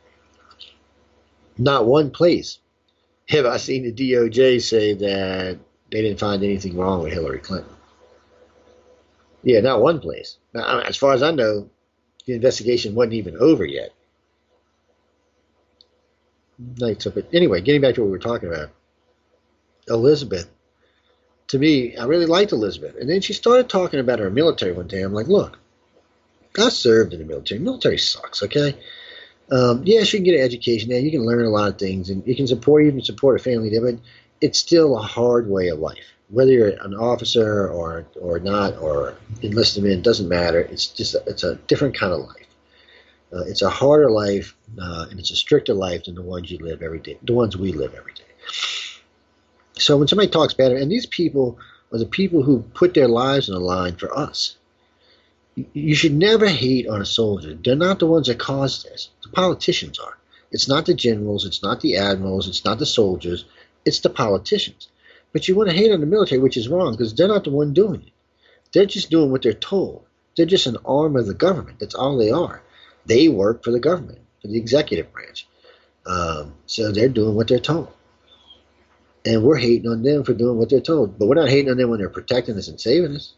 Not one place have I seen the D O J say that they didn't find anything wrong with Hillary Clinton. Yeah, not one place. Now, as far as I know, the investigation wasn't even over yet. Night up it. Anyway, getting back to what we were talking about. Elizabeth, to me, I really liked Elizabeth. And then she started talking about her military one day. I'm like, look, I served in the military. Military sucks, okay? Um, yes, you can get an education there. You can learn a lot of things. And you can support, even support a family there. But it's still a hard way of life. Whether you're an officer or or not, or enlisted in, doesn't matter. It's just a, it's a different kind of life. Uh, it's a harder life, uh, and it's a stricter life than the ones you live every day, the ones we live every day. So when somebody talks bad, and these people are the people who put their lives on the line for us. You should never hate on a soldier. They're not the ones that caused this. The politicians are. It's not the generals. It's not the admirals. It's not the soldiers. It's the politicians. But you want to hate on the military, which is wrong, because they're not the one doing it. They're just doing what they're told. They're just an arm of the government. That's all they are. They work for the government, for the executive branch. Um, so they're doing what they're told. And we're hating on them for doing what they're told. But we're not hating on them when they're protecting us and saving us.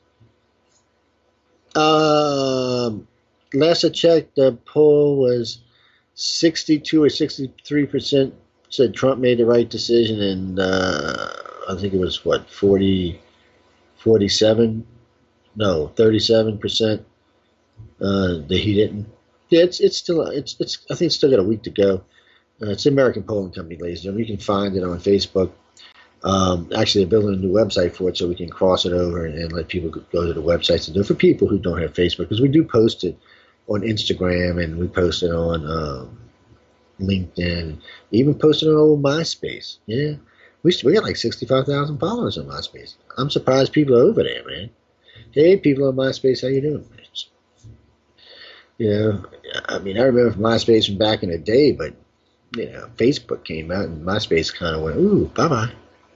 Um, last I checked, the poll was sixty-two or sixty-three percent said Trump made the right decision, and uh, I think it was, what, forty, forty-seven? No, thirty-seven percent uh, that he didn't. Yeah, it's it's still it's it's. I think it's still got a week to go. Uh, it's the American Polling Company, ladies and gentlemen. You can find it on Facebook. Um, actually, they're building a new website for it, so we can cross it over and, and let people go to the websites and do it for people who don't have Facebook, because we do post it on Instagram and we post it on um, LinkedIn, even post it on old MySpace. Yeah, we we got like sixty-five thousand followers on MySpace. I'm surprised people are over there, man. Hey, people on MySpace, how you doing, man? You know, I mean, I remember MySpace from back in the day, but, you know, Facebook came out and MySpace kind of went, ooh, bye-bye.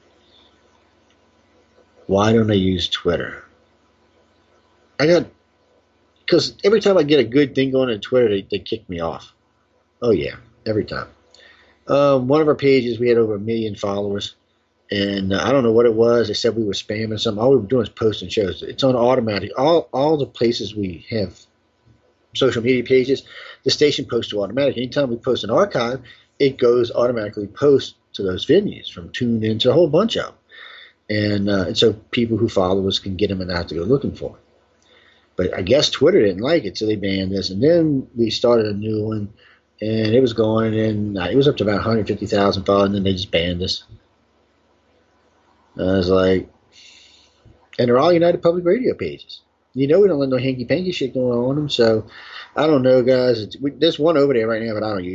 Why don't I use Twitter? I got, because every time I get a good thing going on Twitter, they, they kick me off. Oh, yeah, every time. Um, one of our pages, we had over a million followers, and uh, I don't know what it was. They said we were spamming something. All we were doing is posting shows. It's on automatic. All, all the places we have social media pages, the station posts to automatic. Anytime we post an archive, it goes automatically post to those venues, from TuneIn to a whole bunch of them. And, uh, and so people who follow us can get them and not have to go looking for them. But I guess Twitter didn't like it, so they banned us. And then we started a new one, and it was going, and it was up to about one hundred fifty thousand followers, and then they just banned us. And I was like, and they're all United Public Radio pages. You know, we don't let no hanky-panky shit going on them, so I don't know, guys. It's, we, there's one over there right now, but I don't use it.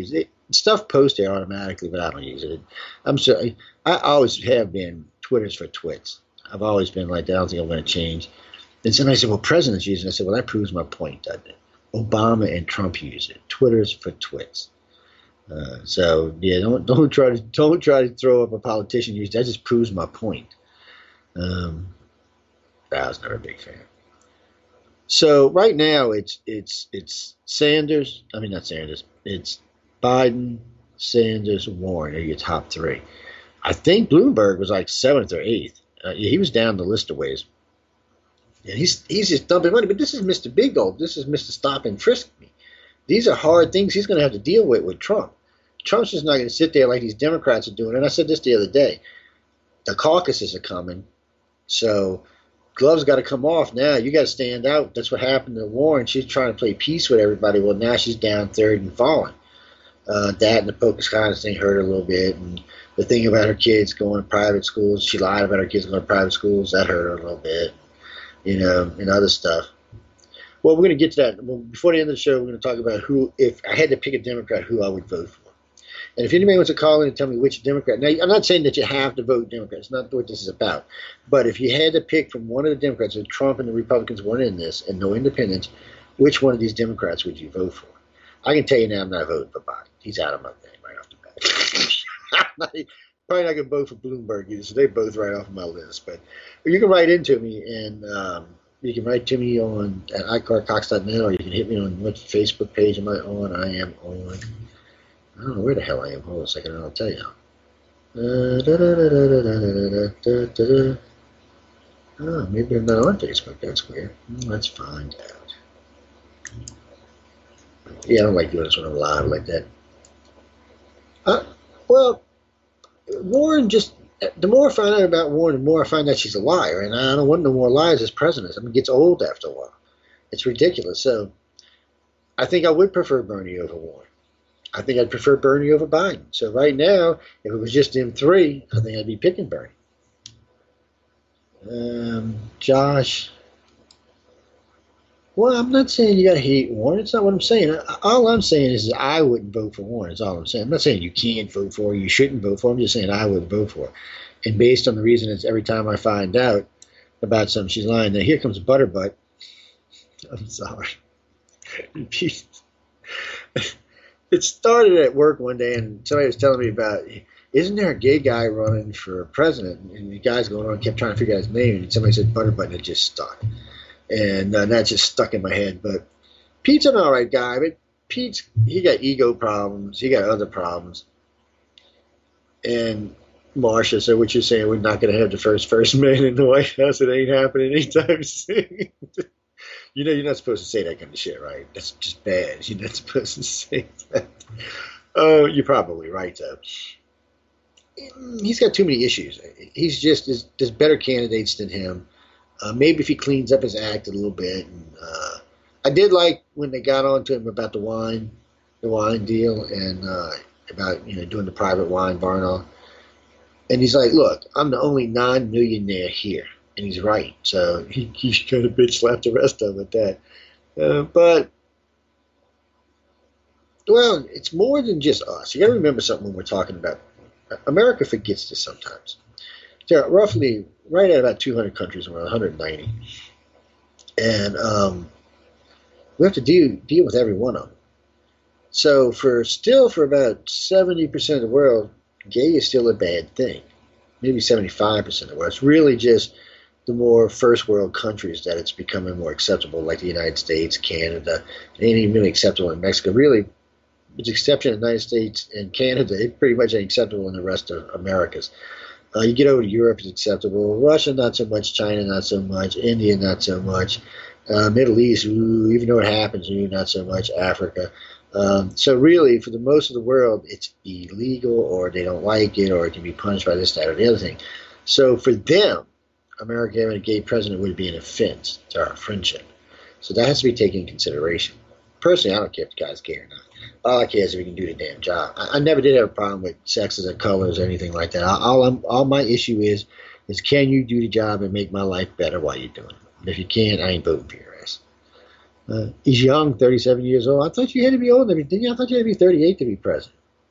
Stuff posted automatically, but I don't use it. I'm sorry. I always have been Twitter's for twits. I've always been like that. I don't think I'm going to change. And somebody said, well, presidents use it. I said, well, that proves my point, doesn't it? Obama and Trump use it. Twitter's for twits. Uh, so yeah, don't don't try to don't try to throw up a politician use. That just proves my point. Um, I was never a big fan. So right now it's it's it's Sanders. I mean not Sanders. It's Biden, Sanders, Warren are your top three. I think Bloomberg was like seventh or eighth. Uh, he was down the list of ways. And he's he's just dumping money. But this is Mister Big Gold. This is Mister Stop and Frisk Me. These are hard things he's going to have to deal with with Trump. Trump's just not going to sit there like these Democrats are doing. And I said this the other day. The caucuses are coming. So gloves got to come off now. You got to stand out. That's what happened to Warren. She's trying to play peace with everybody. Well, now she's down third and falling. Uh, that and the Pocahontas thing hurt her a little bit. And the thing about her kids going to private schools, she lied about her kids going to private schools. That hurt her a little bit, you know, and other stuff. Well, we're going to get to that. Well, before the end of the show, we're going to talk about who, if I had to pick a Democrat, who I would vote for. And if anybody wants to call in and tell me which Democrat, now I'm not saying that you have to vote Democrat. It's not what this is about. But if you had to pick from one of the Democrats, if Trump and the Republicans weren't in this and no independents, which one of these Democrats would you vote for? I can tell you now I'm not voting for Biden. He's out of my thing right off the bat. I'm not, probably not going to vote for Bloomberg either, so they're both right off my list. But you can write into me and um, you can write to me on at i car cox dot net, or you can hit me on what Facebook page am I on? I am on. I don't know where the hell I am. Hold on a second, and I'll tell you. Uh, da, da, da, da, da, da, da, da. Oh, maybe I'm not on Facebook. That's weird. Let's find out. Yeah, I don't like doing this when I'm live like that. Uh, well, Warren just, the more I find out about Warren, the more I find out she's a liar. And I don't want no more lies as president. I mean, it gets old after a while. It's ridiculous. So I think I would prefer Bernie over Warren. I think I'd prefer Bernie over Biden. So right now, if it was just them three, I think I'd be picking Bernie. Um, Josh. Well, I'm not saying you got to hate Warren. It's not what I'm saying. All I'm saying is I wouldn't vote for Warren. That's all I'm saying. I'm not saying you can't vote for her, you shouldn't vote for her. I'm just saying I wouldn't vote for her. And based on the reason is every time I find out about something, she's lying. Now, here comes Butterbutt. I'm sorry. It started at work one day, and somebody was telling me about, isn't there a gay guy running for president? And the guy's going on, kept trying to figure out his name, and somebody said Butterbutt, and it just stuck. And uh, that just stuck in my head. But Pete's an all right guy, but Pete's, he got ego problems. He got other problems. And Marsha said, what you're saying, we're not going to have the first first man in the White House. It ain't happening anytime soon. You know, you're not supposed to say that kind of shit, right? That's just bad. You're not supposed to say that. Oh, uh, you're probably right, though. He's got too many issues. He's just, there's, there's better candidates than him. Uh, maybe if he cleans up his act a little bit. And, uh, I did like when they got on to him about the wine, the wine deal, and uh, about, you know, doing the private wine bar and all. And he's like, look, I'm the only non-millionaire here. And he's right. So he, he kind of bitch slapped the rest of them at that. Uh, but, well, it's more than just us. You got to remember something when we're talking about America forgets this sometimes. There are roughly right at about two hundred countries, around one hundred ninety. And um, we have to deal, deal with every one of them. So for still for about seventy percent of the world, gay is still a bad thing. Maybe seventy-five percent of the world. It's really just the more first world countries that it's becoming more acceptable, like the United States, Canada. It ain't even really acceptable in Mexico. Really, with the exception of the United States and Canada, it pretty much ain't acceptable in the rest of Americas. Uh, you get over to Europe, it's acceptable. Russia, not so much. China, not so much. India, not so much. Uh, Middle East, ooh, even though it happens, ooh, not so much. Africa. Um, so really, for the most of the world, it's illegal, or they don't like it, or it can be punished by this, that, or the other thing. So for them, America having a gay president would be an offense to our friendship. So that has to be taken into consideration. Personally, I don't care if the guy's gay or not. All I care is if he can do the damn job. I, I never did have a problem with sexes or colors or anything like that. All, I'm, all my issue is, is can you do the job and make my life better while you're doing it? And if you can't, I ain't voting for your ass. Uh, he's young, thirty-seven years old. I thought you had to be old. Didn't you? I thought you had to be thirty-eight to be president.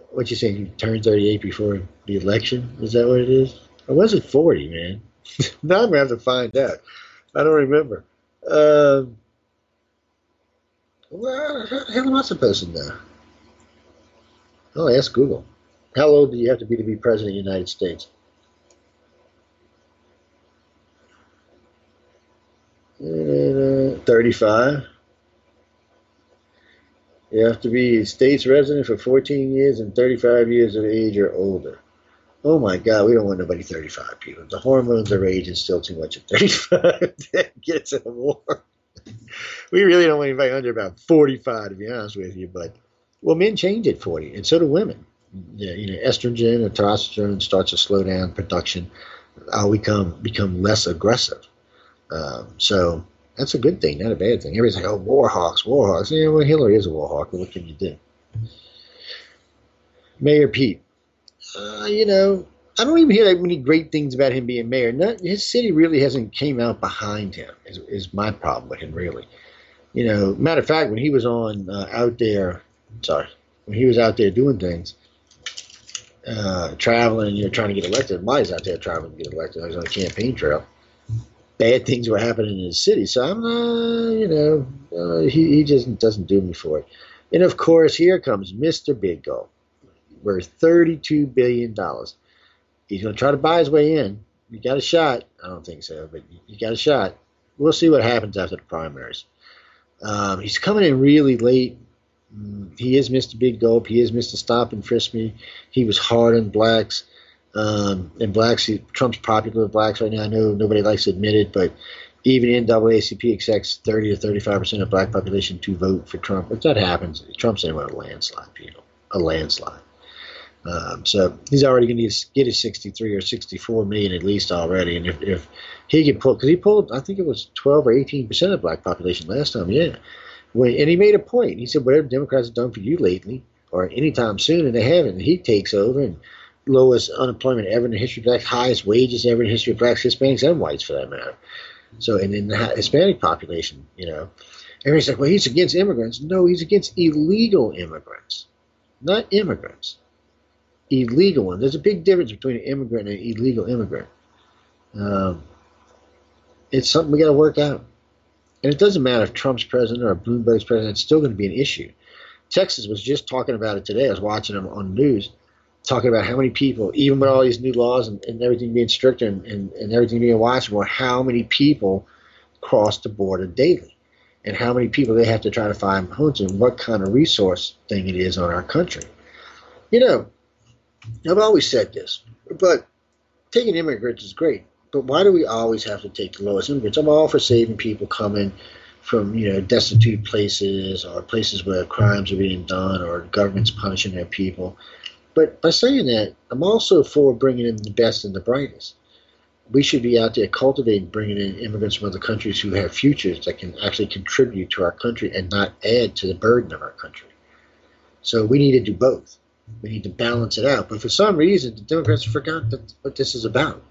what you saying? You turned thirty-eight before the election? Is that what it is? Or was it forty, man? Now I'm gonna have to find out. I don't remember. Um, well, how the hell am I supposed to know? Oh, ask Google. How old do you have to be to be president of the United States? Uh, thirty-five. You have to be a state's resident for fourteen years and thirty-five years of age or older. Oh my God, we don't want nobody thirty-five, people. The hormones are age is still too much at thirty-five. Get to the war. We really don't want anybody under about forty-five, to be honest with you. But, well, men change at forty, and so do women. Yeah, you know, estrogen and testosterone starts to slow down production. Uh, we become, become less aggressive. Um, so that's a good thing, not a bad thing. Everybody's like, oh, war hawks, war hawks. Yeah, well, Hillary is a war hawk, but what can you do? Mayor Pete. Uh, you know, I don't even hear that many great things about him being mayor. Not, his city really hasn't came out behind him, is, is my problem with him, really. You know, matter of fact, when he was on uh, out there, sorry, when he was out there doing things, uh, traveling, you know, trying to get elected, Mike's out there traveling to get elected. I was on a campaign trail. Bad things were happening in his city, so I'm, uh, you know, uh, he, he just doesn't do me for it. And of course, here comes Mister Big Gold, worth thirty-two billion dollars. He's going to try to buy his way in. You got a shot. I don't think so, but you got a shot. We'll see what happens after the primaries. Um, he's coming in really late. He is Mister Big Gulp. He is Mister Stop and Frisk Me. He was hard on blacks. Um, and blacks, he, Trump's popular with blacks right now. I know nobody likes to admit it, but even N double A C P expects thirty to thirty-five percent of black population to vote for Trump. If that happens, Trump's in with a landslide, people. A landslide. Um, so he's already going to get his sixty-three or sixty-four million at least already. And if, if he can pull, because he pulled, I think it was twelve or eighteen percent of the black population last time, yeah. When, and he made a point. He said, whatever Democrats have done for you lately or anytime soon, and they haven't, and he takes over and lowest unemployment ever in the history of blacks, highest wages ever in the history of blacks, Hispanics, and whites for that matter. So, and in the Hispanic population, you know, everybody's like, well, he's against immigrants. No, he's against illegal immigrants, not immigrants. Illegal ones. There's a big difference between an immigrant and an illegal immigrant. Um, it's something we got to work out. And it doesn't matter if Trump's president or Bloomberg's president, it's still going to be an issue. Texas was just talking about it today. I was watching them on the news, talking about how many people, even with all these new laws and, and everything being stricter and, and, and everything being watched more, how many people cross the border daily and how many people they have to try to find homes and what kind of resource thing it is on our country. You know, I've always said this, but taking immigrants is great. But why do we always have to take the lowest immigrants? I'm all for saving people coming from, you know, destitute places or places where crimes are being done or government's punishing their people. But by saying that, I'm also for bringing in the best and the brightest. We should be out there cultivating, bringing in immigrants from other countries who have futures that can actually contribute to our country and not add to the burden of our country. So we need to do both. We need to balance it out. But for some reason, the Democrats forgot that, what this is about.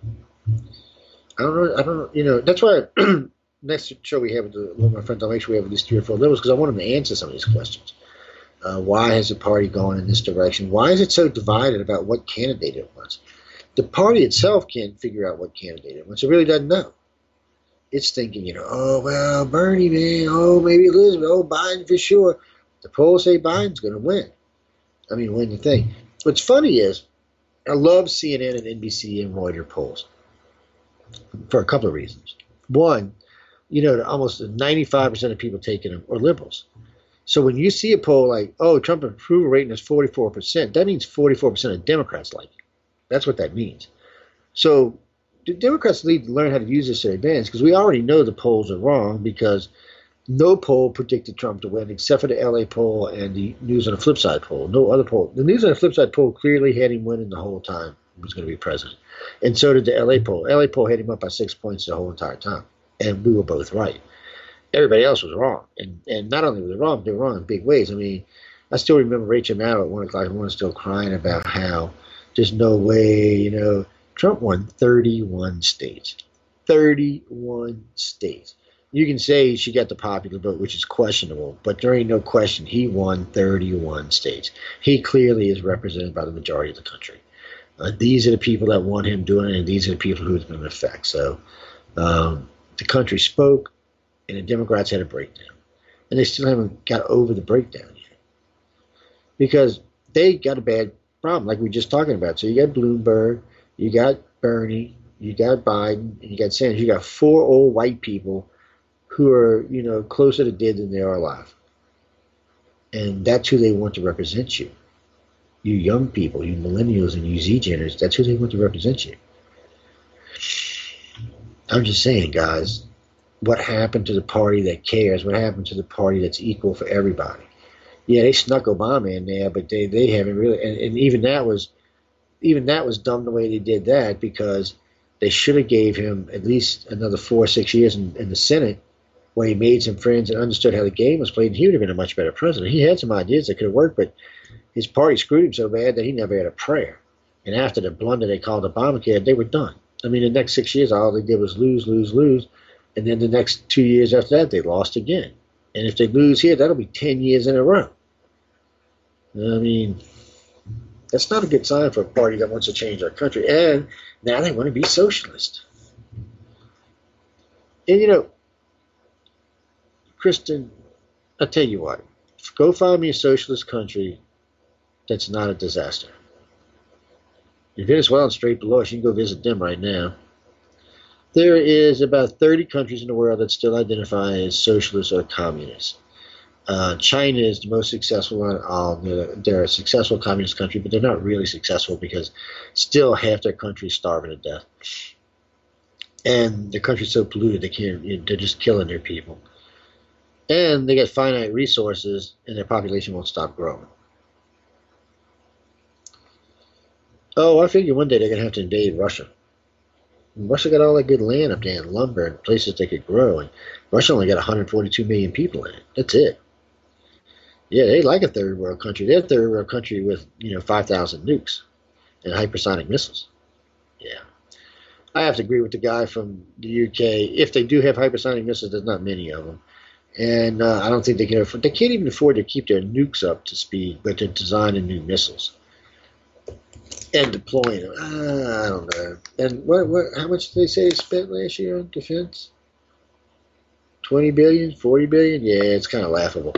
I don't know. I don't know. You know, that's why next show we have with the, one of my friends, I'll make sure we have at least three or four liberals because I want them to answer some of these questions. Uh, why has the party gone in this direction? Why is it so divided about what candidate it wants? The party itself can't figure out what candidate it wants. It really doesn't know. It's thinking, you know, oh, well, Bernie, man, oh, maybe Elizabeth, oh, Biden for sure. The polls say Biden's going to win. I mean, win the thing. What's funny is I love C N N and N B C and Reuters polls for a couple of reasons. One, you know, almost ninety-five percent of people taking them are liberals. So when you see a poll like, oh, Trump approval rating is forty-four percent, that means forty-four percent of Democrats like it. That's what that means. So the Democrats need to learn how to use this to their advantage because we already know the polls are wrong because no poll predicted Trump to win except for the L A poll and the News on the Flip Side poll. No other poll. The News on the Flip Side poll clearly had him winning the whole time he was going to be president. And so did the L A poll. L A poll had him up by six points the whole entire time. And we were both right. Everybody else was wrong. And and not only were they wrong, they were wrong in big ways. I mean, I still remember Rachel Maddow at one o'clock in the morning still crying about how there's no way, you know, Trump won thirty-one states. thirty-one states. You can say she got the popular vote, which is questionable, but there ain't no question he won thirty-one states. He clearly is represented by the majority of the country. Uh, these are the people that want him doing it, and these are the people who it's going to affect. So um, the country spoke, and the Democrats had a breakdown. And they still haven't got over the breakdown yet. Because they got a bad problem, like we were just talking about. So you got Bloomberg, you got Bernie, you got Biden, and you got Sanders. You got four old white people who are, you know, closer to dead than they are alive. And that's who they want to represent you. You young people, you millennials and you Z-Geners, that's who they want to represent you. I'm just saying, guys, what happened to the party that cares? What happened to the party that's equal for everybody? Yeah, they snuck Obama in there, but they, they haven't really, and, and even that was, even that was dumb the way they did that, because they should have gave him at least another four or six years in, in the Senate, where he made some friends and understood how the game was played, and he would have been a much better president. He had some ideas that could have worked, but his party screwed him so bad that he never had a prayer. And after the blunder they called Obamacare, they were done. I mean, the next six years, all they did was lose, lose, lose. And then the next two years after that, they lost again. And if they lose here, that'll be ten years in a row. I mean, that's not a good sign for a party that wants to change our country. And now they want to be socialist. And, you know, Kristen, I'll tell you what. Go find me a socialist country that's not a disaster. In Venezuela and straight below us, you can go visit them right now. There is about thirty countries in the world that still identify as socialist or communist. Uh, China is the most successful one. Uh, they're, they're a successful communist country, but they're not really successful because still half their country is starving to death. And the country's so polluted, they can't, you know, they're just killing their people. And they get finite resources, and their population won't stop growing. Oh, I figure one day they're going to have to invade Russia. And Russia got all that good land up there and lumber and places they could grow. And Russia only got one hundred forty-two million people in it. That's it. Yeah, they like a third world country. They're a third world country with, you know, five thousand nukes and hypersonic missiles. Yeah. I have to agree with the guy from the U K. If they do have hypersonic missiles, there's not many of them. And uh, I don't think they can afford, they can't even afford to keep their nukes up to speed, but they're designing new missiles and deploying them. Uh, I don't know. And what, what, how much did they say they spent last year on defense? twenty billion, forty billion? Yeah, it's kind of laughable.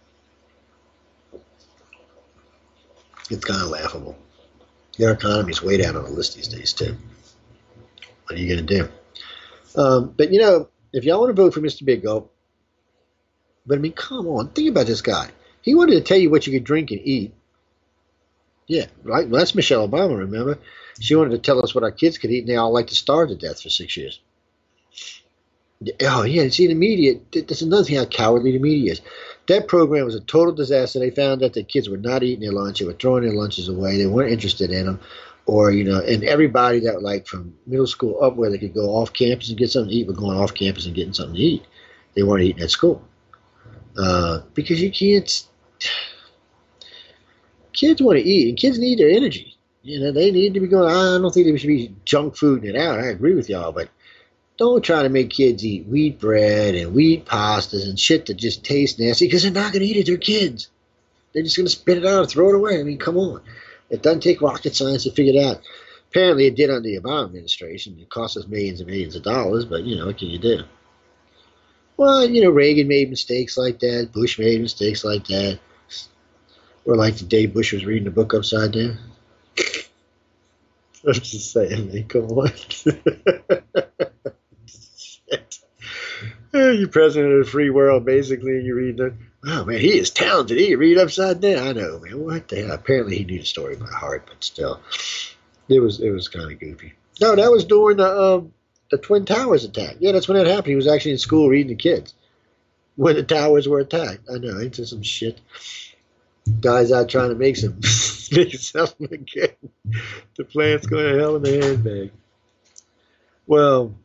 It's kind of laughable. Their economy's way down on the list these days, too. What are you going to do? Um, but, you know, if y'all want to vote for Mister Big Gulp, but I mean, come on, think about this guy. He wanted to tell you what you could drink and eat. Yeah, right. Well, that's Michelle Obama, remember? She wanted to tell us what our kids could eat, and they all like to starve to death for six years. Oh, yeah, see, the media, that's another thing how cowardly the media is. That program was a total disaster. They found out that kids were not eating their lunch. They were throwing their lunches away. They weren't interested in them. Or, you know, and everybody that, like, from middle school up where they could go off campus and get something to eat were going off campus and getting something to eat. They weren't eating at school. Uh, because you can't, kids want to eat, and kids need their energy. You know, they need to be going, I don't think they should be junk fooding it out. I agree with y'all, but don't try to make kids eat wheat bread and wheat pastas and shit that just tastes nasty, because they're not going to eat it. They're kids. They're just going to spit it out and throw it away. I mean, come on. It doesn't take rocket science to figure it out. Apparently it did under the Obama administration. It cost us millions and millions of dollars, but, you know, what can you do? Well, you know, Reagan made mistakes like that. Bush made mistakes like that. Or like the day Bush was reading the book upside down. I'm just saying, man, come on. Shit. You're president of the free world, basically, and you read that. Oh, man, he is talented. He can read upside down. I know, man. What the hell? Apparently he knew the story by heart, but still. It was it was kind of goofy. No, that was during the... Um, The Twin Towers attack. Yeah, that's when that happened. He was actually in school reading to kids when the towers were attacked. I know, ain't this some shit? Guys out trying to make some make something again. The plan's going to hell in the handbag. Well,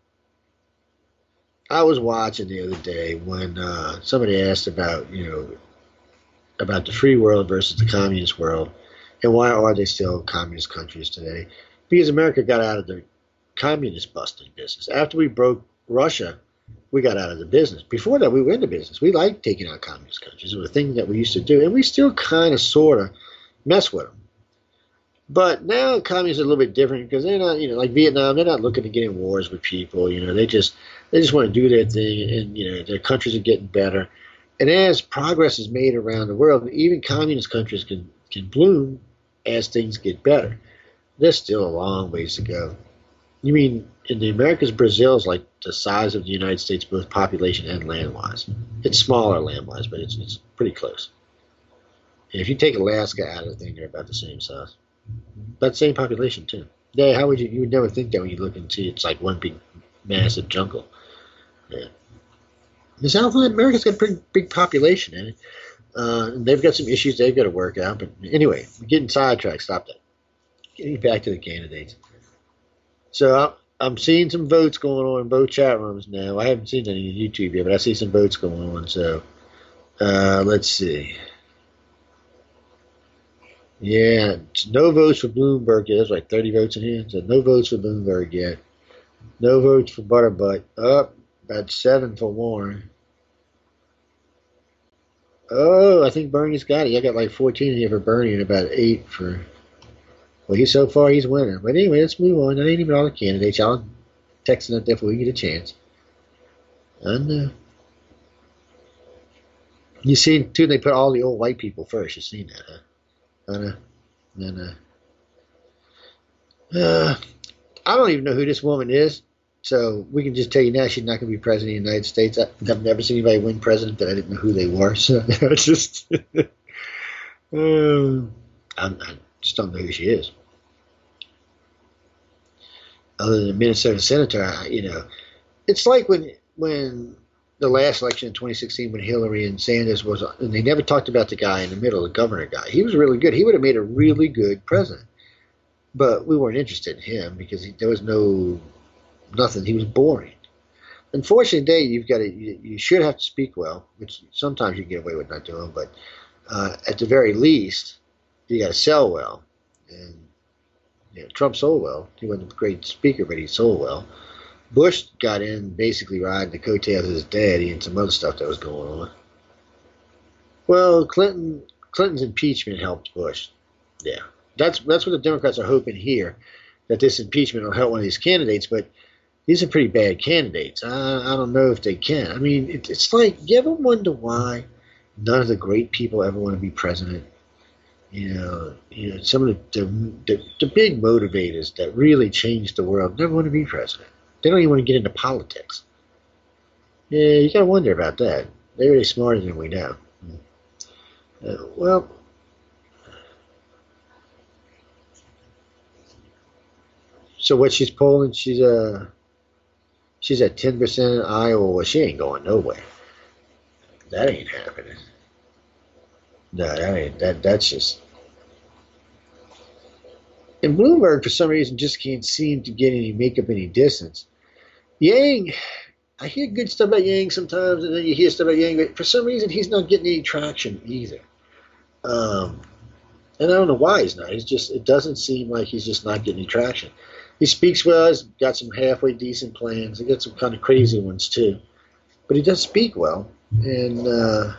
I was watching the other day when uh, somebody asked about, you know, about the free world versus the communist world, and why are they still communist countries today? Because America got out of the communist busting business. After we broke Russia, we got out of the business. Before that, we were in the business. We liked taking out communist countries. It was a thing that we used to do, and we still kind of, sort of mess with them. But now communists are a little bit different because they're not, you know, like Vietnam, they're not looking to get in wars with people. You know, they just they just want to do their thing, and you know, their countries are getting better. And as progress is made around the world, even communist countries can can bloom as things get better. There's still a long ways to go. You mean in the Americas, Brazil is like the size of the United States, both population and land-wise. It's smaller land-wise, but it's it's pretty close. And if you take Alaska out of the thing, they're about the same size. But same population too. Yeah, how would you? You would never think that when you look and see it's like one big, massive jungle. Yeah. The South America's got a pretty big population in it. Uh, and they've got some issues they've got to work out. But anyway, we're getting sidetracked. Stop that. Getting back to the candidates. So I'm seeing some votes going on in both chat rooms now. I haven't seen any on YouTube yet, but I see some votes going on. So uh, let's see. Yeah, no votes for Bloomberg yet. There's like thirty votes in here. So no votes for Bloomberg yet. No votes for Butterbutt. Up oh, about seven for Warren. Oh, I think Bernie's got it. I got like fourteen here for Bernie and about eight for. Well, he's so far he's winning. But anyway, let's move on. That ain't even all the candidates. Y'all texting up there if we get a chance. And uh, you see too, they put all the old white people first. You seen that, huh? And, uh, and, uh, uh, I don't even know who this woman is, so we can just tell you now she's not going to be president of the United States. I, I've never seen anybody win president that I didn't know who they were, so it's just, um, I, I just don't know who she is. Other than Minnesota senator, I, you know, it's like when when the last election in twenty sixteen when Hillary and Sanders was, and they never talked about the guy in the middle, the governor guy. He was really good. He would have made a really good president, but we weren't interested in him because he, there was no nothing. He was boring. Unfortunately, today you've got to, you, you should have to speak well, which sometimes you get away with not doing, but uh, at the very least, you got to sell well. And you know, Trump sold well. He wasn't a great speaker, but he sold well. Bush got in basically riding the coattails of his daddy and some other stuff that was going on. Well, Clinton Clinton's impeachment helped Bush. Yeah, that's that's what the Democrats are hoping here, that this impeachment will help one of these candidates. But these are pretty bad candidates. I, I don't know if they can. I mean, it, it's like, you ever wonder why none of the great people ever want to be president? You know, you know, some of the the, the the big motivators that really changed the world never want to be president. They don't even want to get into politics. Yeah, you got to wonder about that. They're really smarter than we know. Uh, well, so what she's polling, she's uh, she's at ten percent in Iowa. Well, she ain't going nowhere. That ain't happening. No, that ain't, that, that's just... And Bloomberg, for some reason, just can't seem to get any, make up any distance. Yang, I hear good stuff about Yang sometimes, and then you hear stuff about Yang, but for some reason, he's not getting any traction either. Um, and I don't know why he's not. He's just, it doesn't seem like he's just not getting any traction. He speaks well, he's got some halfway decent plans, he got some kind of crazy ones too. But he does speak well, and... Uh,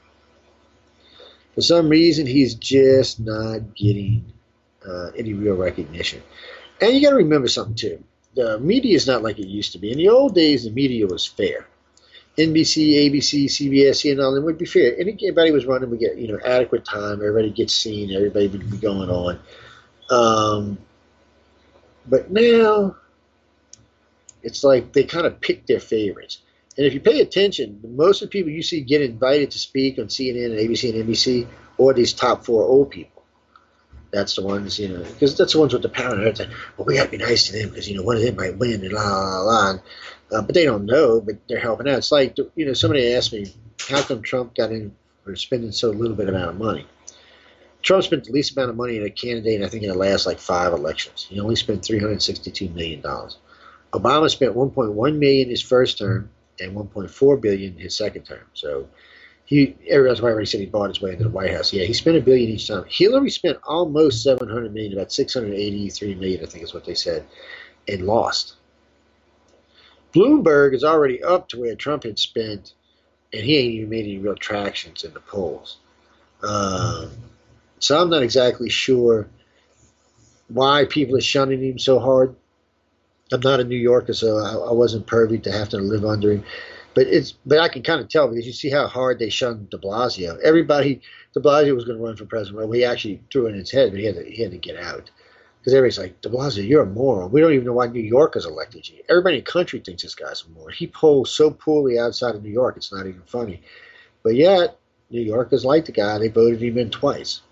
For some reason, he's just not getting uh, any real recognition. And you got to remember something, too. The media is not like it used to be. In the old days, the media was fair. N B C, A B C, C B S, C N N, them would be fair. Anybody was running would get, you know, adequate time. Everybody gets seen. Everybody would be going on. Um, but now, it's like they kind of pick their favorites. And if you pay attention, most of the people you see get invited to speak on C N N and A B C and N B C, or these top four old people. That's the ones, you know, because that's the ones with the power. And they're like, well, we got to be nice to them because, you know, one of them might win and la, la, la. Uh, but they don't know, but they're helping out. It's like, you know, somebody asked me, how come Trump got in for spending so little bit amount of money? Trump spent the least amount of money in a candidate, I think, in the last, like, five elections. He only spent three hundred sixty-two million dollars. Obama spent one point one million dollars his first term and one point four billion dollars his second term. So he, everyone's already said he bought his way into the White House. Yeah, he spent a billion each time. Hillary spent almost seven hundred million dollars, about six hundred eighty-three million dollars, I think is what they said, and lost. Bloomberg is already up to where Trump had spent, and he ain't even made any real tractions in the polls. Um, so I'm not exactly sure why people are shunning him so hard. I'm not a New Yorker, so I, I wasn't privy to have to live under him. But it's but I can kind of tell because you see how hard they shunned De Blasio. Everybody, De Blasio was going to run for president. Well, he actually threw it in his head, but he had to, he had to get out because everybody's like, De Blasio, you're a moron. We don't even know why New Yorkers elected you. Everybody in the country thinks this guy's a moron. He polls so poorly outside of New York, it's not even funny. But yet, New Yorkers like the guy. They voted him in twice.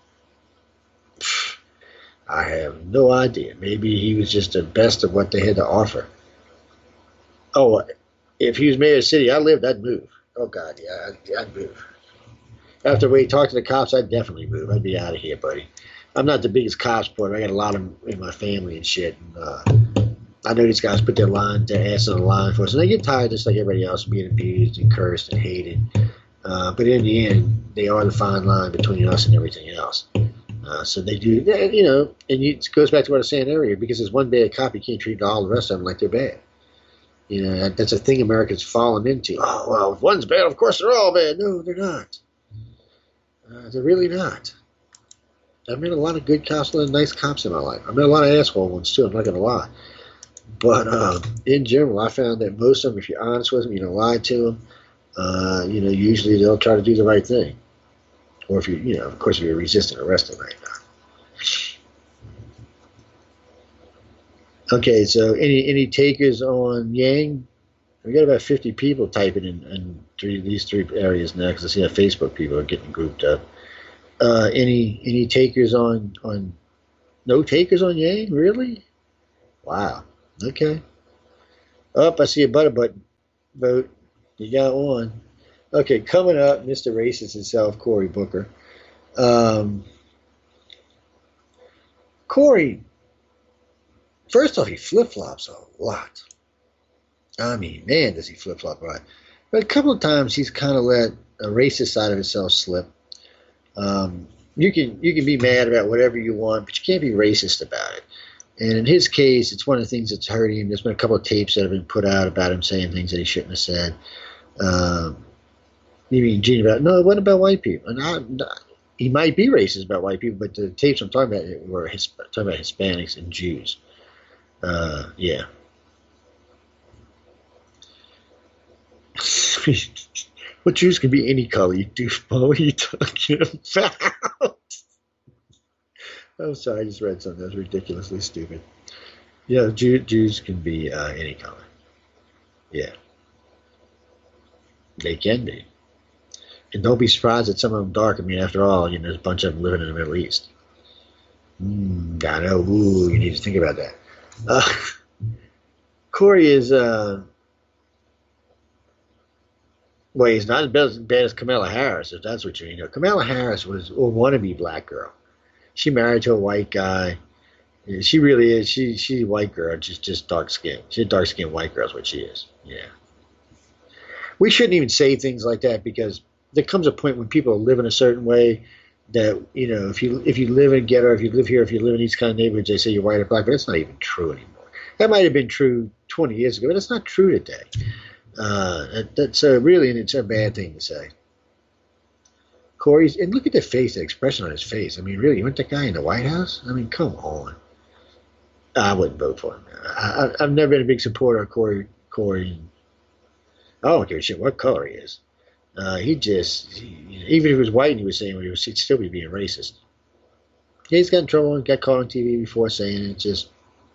I have no idea. Maybe he was just the best of what they had to offer. Oh, if he was mayor of the city, I lived, I'd move. Oh, God, yeah, I'd, I'd move. After we talked to the cops, I'd definitely move. I'd be out of here, buddy. I'm not the biggest cop supporter. I got a lot of them in my family and shit. And, uh, I know these guys put their line, their ass on the line for us, and they get tired just like everybody else being abused and cursed and hated. Uh, but in the end, they are the fine line between us and everything else. Uh, so they do, you know, and you, it goes back to what I was saying earlier, because there's one bad cop, you can't treat all the rest of them like they're bad. You know, that's a thing America's fallen into. Oh, well, if one's bad, of course they're all bad. No, they're not. Uh, they're really not. I've met a lot of good cops, a lot of nice cops in my life. I've met a lot of asshole ones, too, I'm not going to lie. But uh, in general, I found that most of them, if you're honest with them, you don't lie to them, uh, you know, usually they'll try to do the right thing. Or if you, you know, of course, if you're resisting arresting right now. Okay, so any any takers on Yang? We got about fifty people typing in, in three, these three areas now because I see how Facebook people are getting grouped up. Uh, any any takers on on? No takers on Yang, really? Wow. Okay. Up, oh, I see a butter button vote. You got one. Okay, coming up, Mister Racist himself, Cory Booker. Um, Cory, first off, he flip-flops a lot. I mean, man, does he flip-flop a lot. But a couple of times he's kind of let a racist side of himself slip. Um, you can you can be mad about whatever you want, but you can't be racist about it. And in his case, it's one of the things that's hurting him. There's been a couple of tapes that have been put out about him saying things that he shouldn't have said. Um, You mean Gene about no? What about white people? And I, he might be racist about white people, but the tapes I'm talking about were his, talking about Hispanics and Jews. Uh, yeah. Well, Jews can be any color. You doofball. What are you talking about? I'm sorry, I just read something that was ridiculously stupid. Yeah, Jew, Jews can be uh, any color. Yeah, they can be. And don't be surprised that some of them dark. I mean, after all, you know, there's a bunch of them living in the Middle East. Mm, I know. Ooh, you need to think about that. Uh, Cory is, uh, well, he's not as bad, as bad as Kamala Harris, if that's what you mean. You know, Kamala Harris was a wannabe black girl. She married to a white guy. She really is. She she's a white girl, just just dark skin. She's a dark skinned white girl is what she is. Yeah. We shouldn't even say things like that because there comes a point when people live in a certain way that, you know, if you if you live in ghetto, if you live here, if you live in these kind of neighborhoods, they say you're white or black, but it's not even true anymore. That might have been true twenty years ago, but it's not true today. Uh, that's uh, really, and it's a bad thing to say. Cory's, and look at the face, the expression on his face. I mean, really, you want that guy in the White House? I mean, come on. I wouldn't vote for him. I, I, I've never been a big supporter of Cory. Cory. I don't give a shit what color he is. Uh, he just, he, even if he was white and he was saying what he was, he'd still be being racist. Yeah, he's got in trouble and got caught on T V before saying it. Just,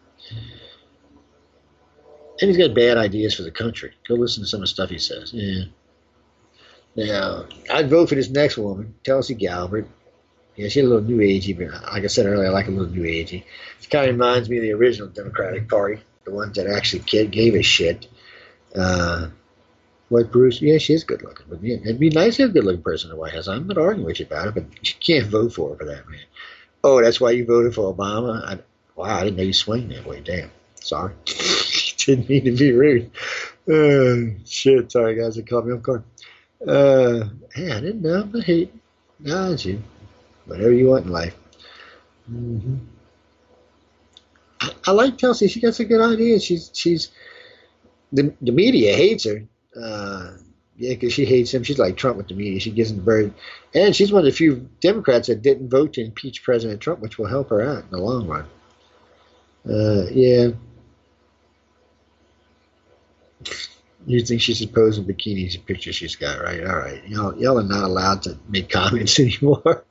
and he's got bad ideas for the country. Go listen to some of the stuff he says. Yeah. Now, I'd vote for this next woman, Tulsi Gabbard. Yeah, she's a little new agey, but like I said earlier, I like a little new agey. It kind of reminds me of the original Democratic Party, the ones that actually gave a shit. Uh, what Bruce? Yeah, she is good looking, but yeah, it'd be nice to have a good looking person in the White House. I'm not arguing with you about it, but you can't vote for her for that, man. Oh, that's why you voted for Obama? I, wow, I didn't know you swing that way. Damn, sorry, didn't mean to be rude. Uh, shit, sorry guys, they caught me off guard. Uh, hey, I didn't know. I'm not hating. Nah, it's you. Whatever you want in life. Mm-hmm. I, I like Tulsi. She got some good ideas. She's she's the the media hates her. Uh, yeah, because she hates him. She's like Trump with the media. She gives him very, and she's one of the few Democrats that didn't vote to impeach President Trump, which will help her out in the long run. Uh, yeah. You think she should pose in bikinis? The picture she's got, right? All right. Y'all, y'all are not allowed to make comments anymore.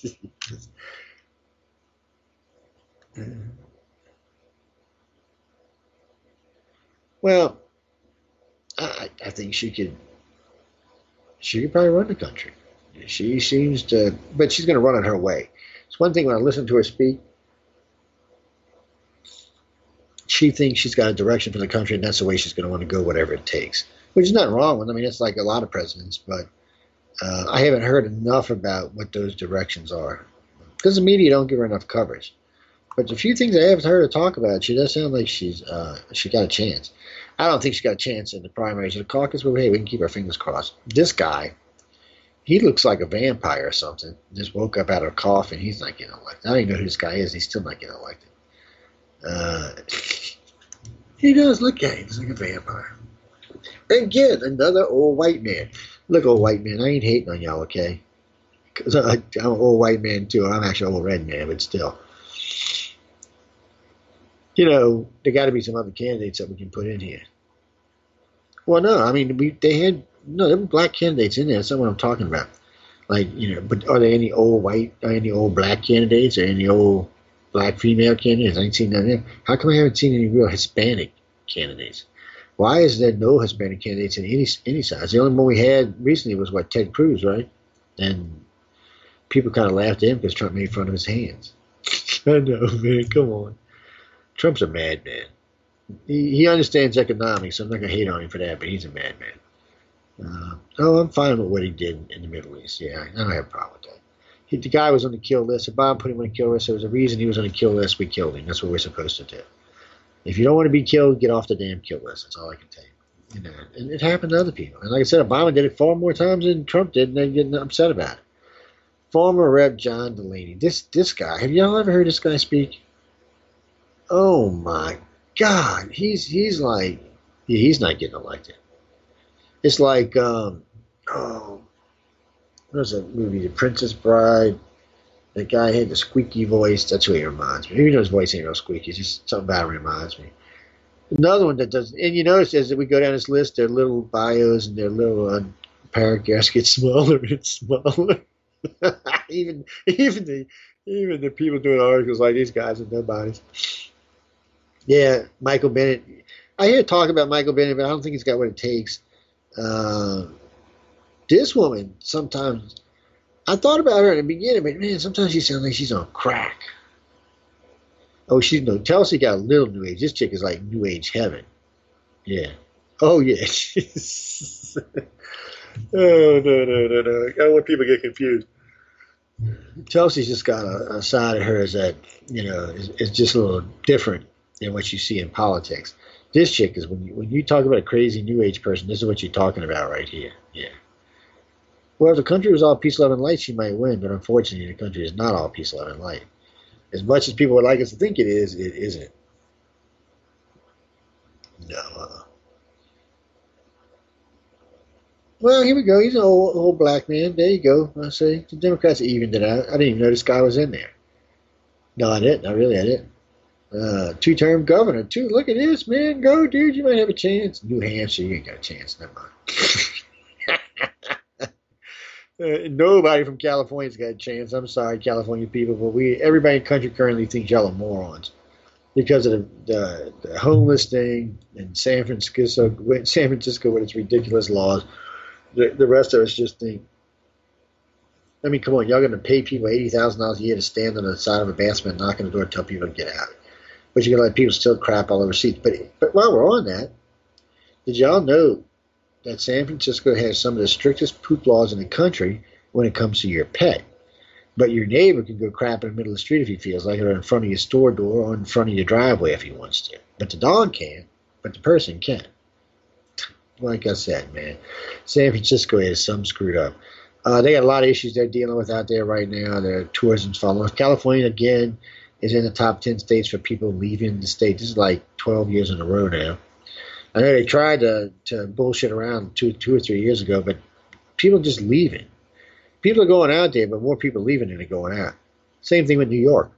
Well, I, I think she could. She could probably run the country. She seems to, but she's going to run it her way. It's one thing when I listen to her speak. She thinks she's got a direction for the country, and that's the way she's going to want to go, whatever it takes. Which is nothing wrong with. I mean, it's like a lot of presidents, but uh, I haven't heard enough about what those directions are because the media don't give her enough coverage. But the few things I have heard her talk about, she does sound like she's uh, she got a chance. I don't think she's got a chance in the primaries or the caucus, but hey, we can keep our fingers crossed. This guy, he looks like a vampire or something. Just woke up out of a coffin. He's not getting elected. I don't even know who this guy is. He's still not getting elected. Uh, he does look at him. He's like a vampire. Again, another old white man. Look, old white man, I ain't hating on y'all, okay? Because I'm an old white man, too. I'm actually an old red man, but still. You know, there got to be some other candidates that we can put in here. Well, no, I mean, we they had, no, there were black candidates in there. That's not what I'm talking about. Like, you know, but are there any old white, or any old black candidates, or any old black female candidates? I ain't seen none there. How come I haven't seen any real Hispanic candidates? Why is there no Hispanic candidates in any any size? The only one we had recently was, what, Ted Cruz, right? And people kind of laughed at him because Trump made fun of his hands. I know, man. Come on. Trump's a madman. He, he understands economics, so I'm not going to hate on him for that, but he's a madman. Uh, oh, I'm fine with what he did in the Middle East. Yeah, I don't have a problem with that. He, the guy was on the kill list. Obama put him on the kill list. There was a reason he was on the kill list. We killed him. That's what we're supposed to do. If you don't want to be killed, get off the damn kill list. That's all I can tell you. You know, and it happened to other people. And like I said, Obama did it far more times than Trump did, and they're getting upset about it. Former Representative John Delaney. This this guy. Have y'all ever heard this guy speak? Oh my God, he's he's like, yeah, he's not getting elected. It's like, um, oh, what was that movie, The Princess Bride? That guy had the squeaky voice. That's who he reminds me. Even though his voice ain't real squeaky, it's just something about him reminds me. Another one that does, and you notice as we go down this list, their little bios and their little uh, paragraphs get smaller and smaller. even even the even the people doing articles like these guys are nobodies. Yeah, Michael Bennett. I hear talk about Michael Bennett, but I don't think he's got what it takes. Uh, this woman, sometimes, I thought about her in the beginning, but man, sometimes she sounds like she's on crack. Oh, she's no, Chelsea got a little new age. This chick is like new age heaven. Yeah. Oh, yeah. oh, no, no, no, no. I don't want people to get confused. Chelsea's just got a, a side of hers that, you know, is, is just a little different than what you see in politics. This chick is, when you, when you talk about a crazy new age person, this is what you're talking about right here. Yeah. Well, if the country was all peace, love, and light, she might win, but unfortunately the country is not all peace, love, and light. As much as people would like us to think it is, it isn't. No. Uh, well, here we go. He's an old, old black man. There you go. I say the Democrats evened it out. I didn't even know this guy was in there. No, I didn't. I really, I didn't. Uh, two-term governor, too. Look at this, man. Go, dude. You might have a chance. New Hampshire, you ain't got a chance. Never mind. uh, nobody from California's got a chance. I'm sorry, California people, but we everybody in the country currently thinks y'all are morons because of the, the, the homeless thing in San Francisco, San Francisco with its ridiculous laws. The, the rest of us just think, I mean, come on, y'all going to pay people eighty thousand dollars a year to stand on the side of a basement, knock on the door, and tell people to get out. But you're going to let people still crap all over seats. But, but while we're on that, did y'all know that San Francisco has some of the strictest poop laws in the country when it comes to your pet? But your neighbor can go crap in the middle of the street if he feels like it, or in front of your store door, or in front of your driveway if he wants to. But the dog can't, but the person can. Like I said, man, San Francisco is some screwed up. Uh, they got a lot of issues they're dealing with out there right now. Their tourism's falling off. California, again, is in the top ten states for people leaving the state. This is like twelve years in a row now. I know they tried to, to bullshit around two, two or three years ago, but people just leaving. People are going out there, but more people leaving than are going out. Same thing with New York.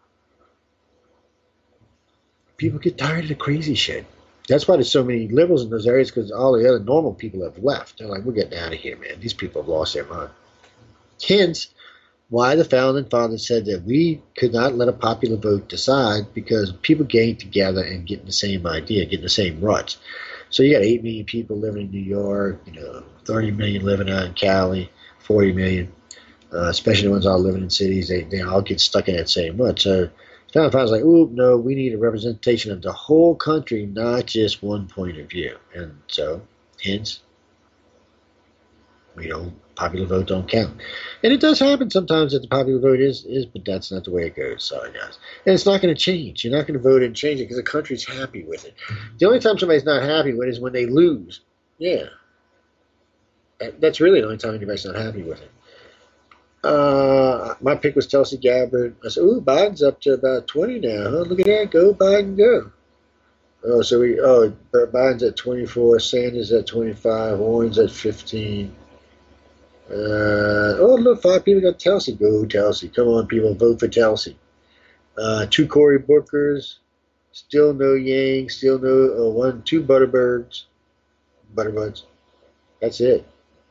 People get tired of the crazy shit. That's why there's so many liberals in those areas, because all the other normal people have left. They're like, we're getting out of here, man. These people have lost their mind. Hence, why the founding fathers said that we could not let a popular vote decide, because people getting together and getting the same idea, getting the same ruts. So you got eight million people living in New York, you know, thirty million living out in Cali, forty million, uh, especially the ones all living in cities. They, they all get stuck in that same rut. So the founding fathers like, oh, no, we need a representation of the whole country, not just one point of view. And so, hence, you know, popular vote don't count. And it does happen sometimes that the popular vote is, is but that's not the way it goes. Sorry, guys. And it's not going to change. You're not going to vote and change it because the country's happy with it. The only time somebody's not happy with it is when they lose. Yeah. That's really the only time anybody's not happy with it. Uh, my pick was Tulsi Gabbard. I said, ooh, Biden's up to about twenty now. Huh? Look at that. Go, Biden, go. Oh, so we, oh, Biden's at twenty-four, Sanders at twenty-five, Warren's at fifteen. Uh, oh, look, five people got Tulsi. Go, Tulsi. Come on, people, vote for Tulsi. Uh, two Cory Bookers. Still no Yang. Still no, uh, one, two Butterbirds. Butterbuds. That's it.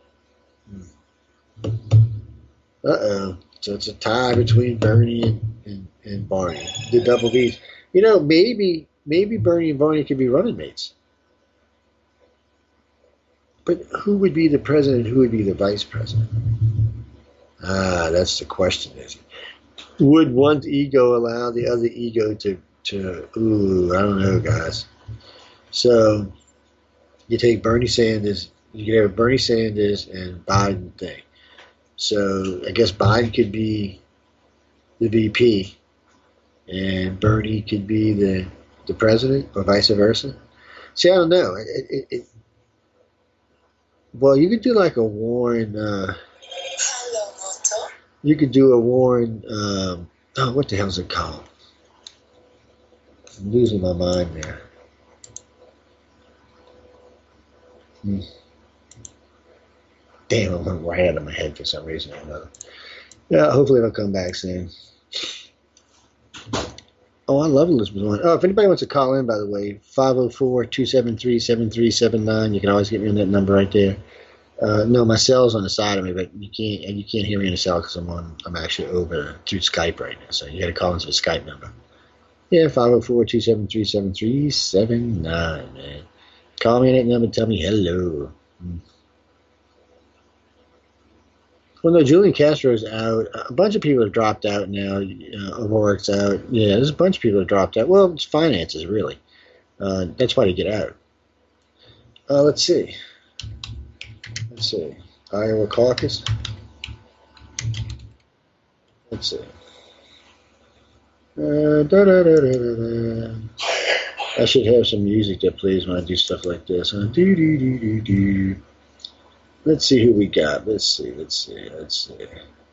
Uh-oh. So it's a tie between Bernie and, and, and Barney. The double Bs. You know, maybe maybe Bernie and Barney could be running mates. But who would be the president? Who would be the vice president? Ah, that's the question, is it? Would one ego allow the other ego to, to ooh, I don't know, guys. So you take Bernie Sanders, you could have Bernie Sanders and Biden thing. So I guess Biden could be the V P and Bernie could be the, the president, or vice versa. See, I don't know. It, it, it, well, you could do like a Warren. Uh, you could do a Warren. Um, oh, what the hell's it called? I'm losing my mind there. Hmm. Damn, it went right out of my head for some reason or another. Yeah, hopefully it'll come back soon. Oh, I love Elizabeth Warren. Oh, if anybody wants to call in, by the way, five oh four, two seven three, seven three seven nine. You can always get me on that number right there. Uh, no, my cell's on the side of me, but you can't and you can't hear me in the cell because I'm on. I'm actually over through Skype right now, so you got to call into the Skype number. Yeah, five oh four, two seven three, seven three seven nine, man. Call me on that number and tell me hello. Hmm. Well, no, Julian Castro's out. A bunch of people have dropped out now. Uh, O'Rourke's out. Yeah, there's a bunch of people that have dropped out. Well, it's finances, really. Uh, that's why they get out. Uh, let's see. Let's see. Iowa caucus. Let's see. Uh, da, da, da, da, da, da. I should have some music that plays when I do stuff like this. Huh? Do, do, do, do, do. Let's see who we got. Let's see. Let's see. Let's see.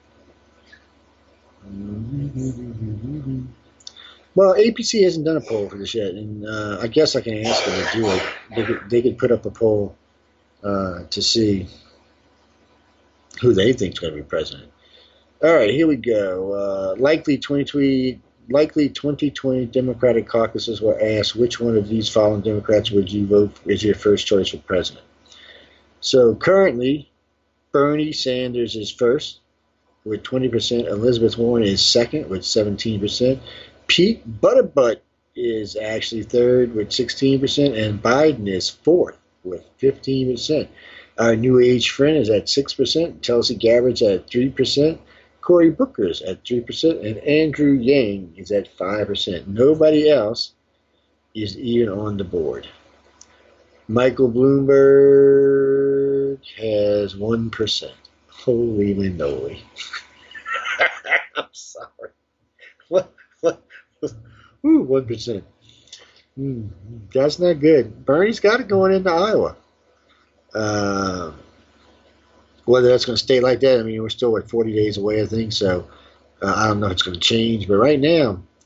Well, A P C hasn't done a poll for this yet, and uh, I guess I can ask them to do it. They could, they could put up a poll uh, to see who they think is going to be president. All right, here we go. Uh, likely twenty twenty, likely twenty twenty Democratic caucuses were asked which one of these following Democrats would you vote for as your first choice for president. So currently, Bernie Sanders is first with twenty percent. Elizabeth Warren is second with seventeen percent. Pete Buttigieg is actually third with sixteen percent. And Biden is fourth with fifteen percent. Our New Age friend is at six percent. Tulsi Gabbard's at three percent. Cory Booker's at three percent. And Andrew Yang is at five percent. Nobody else is even on the board. Michael Bloomberg has one percent. Holy moly. I'm sorry. What? What? Ooh, one percent. Mm, that's not good. Bernie's got it going into Iowa. Uh, whether that's going to stay like that, I mean, we're still like forty days away, I think, so uh, I don't know if it's going to change. But right now,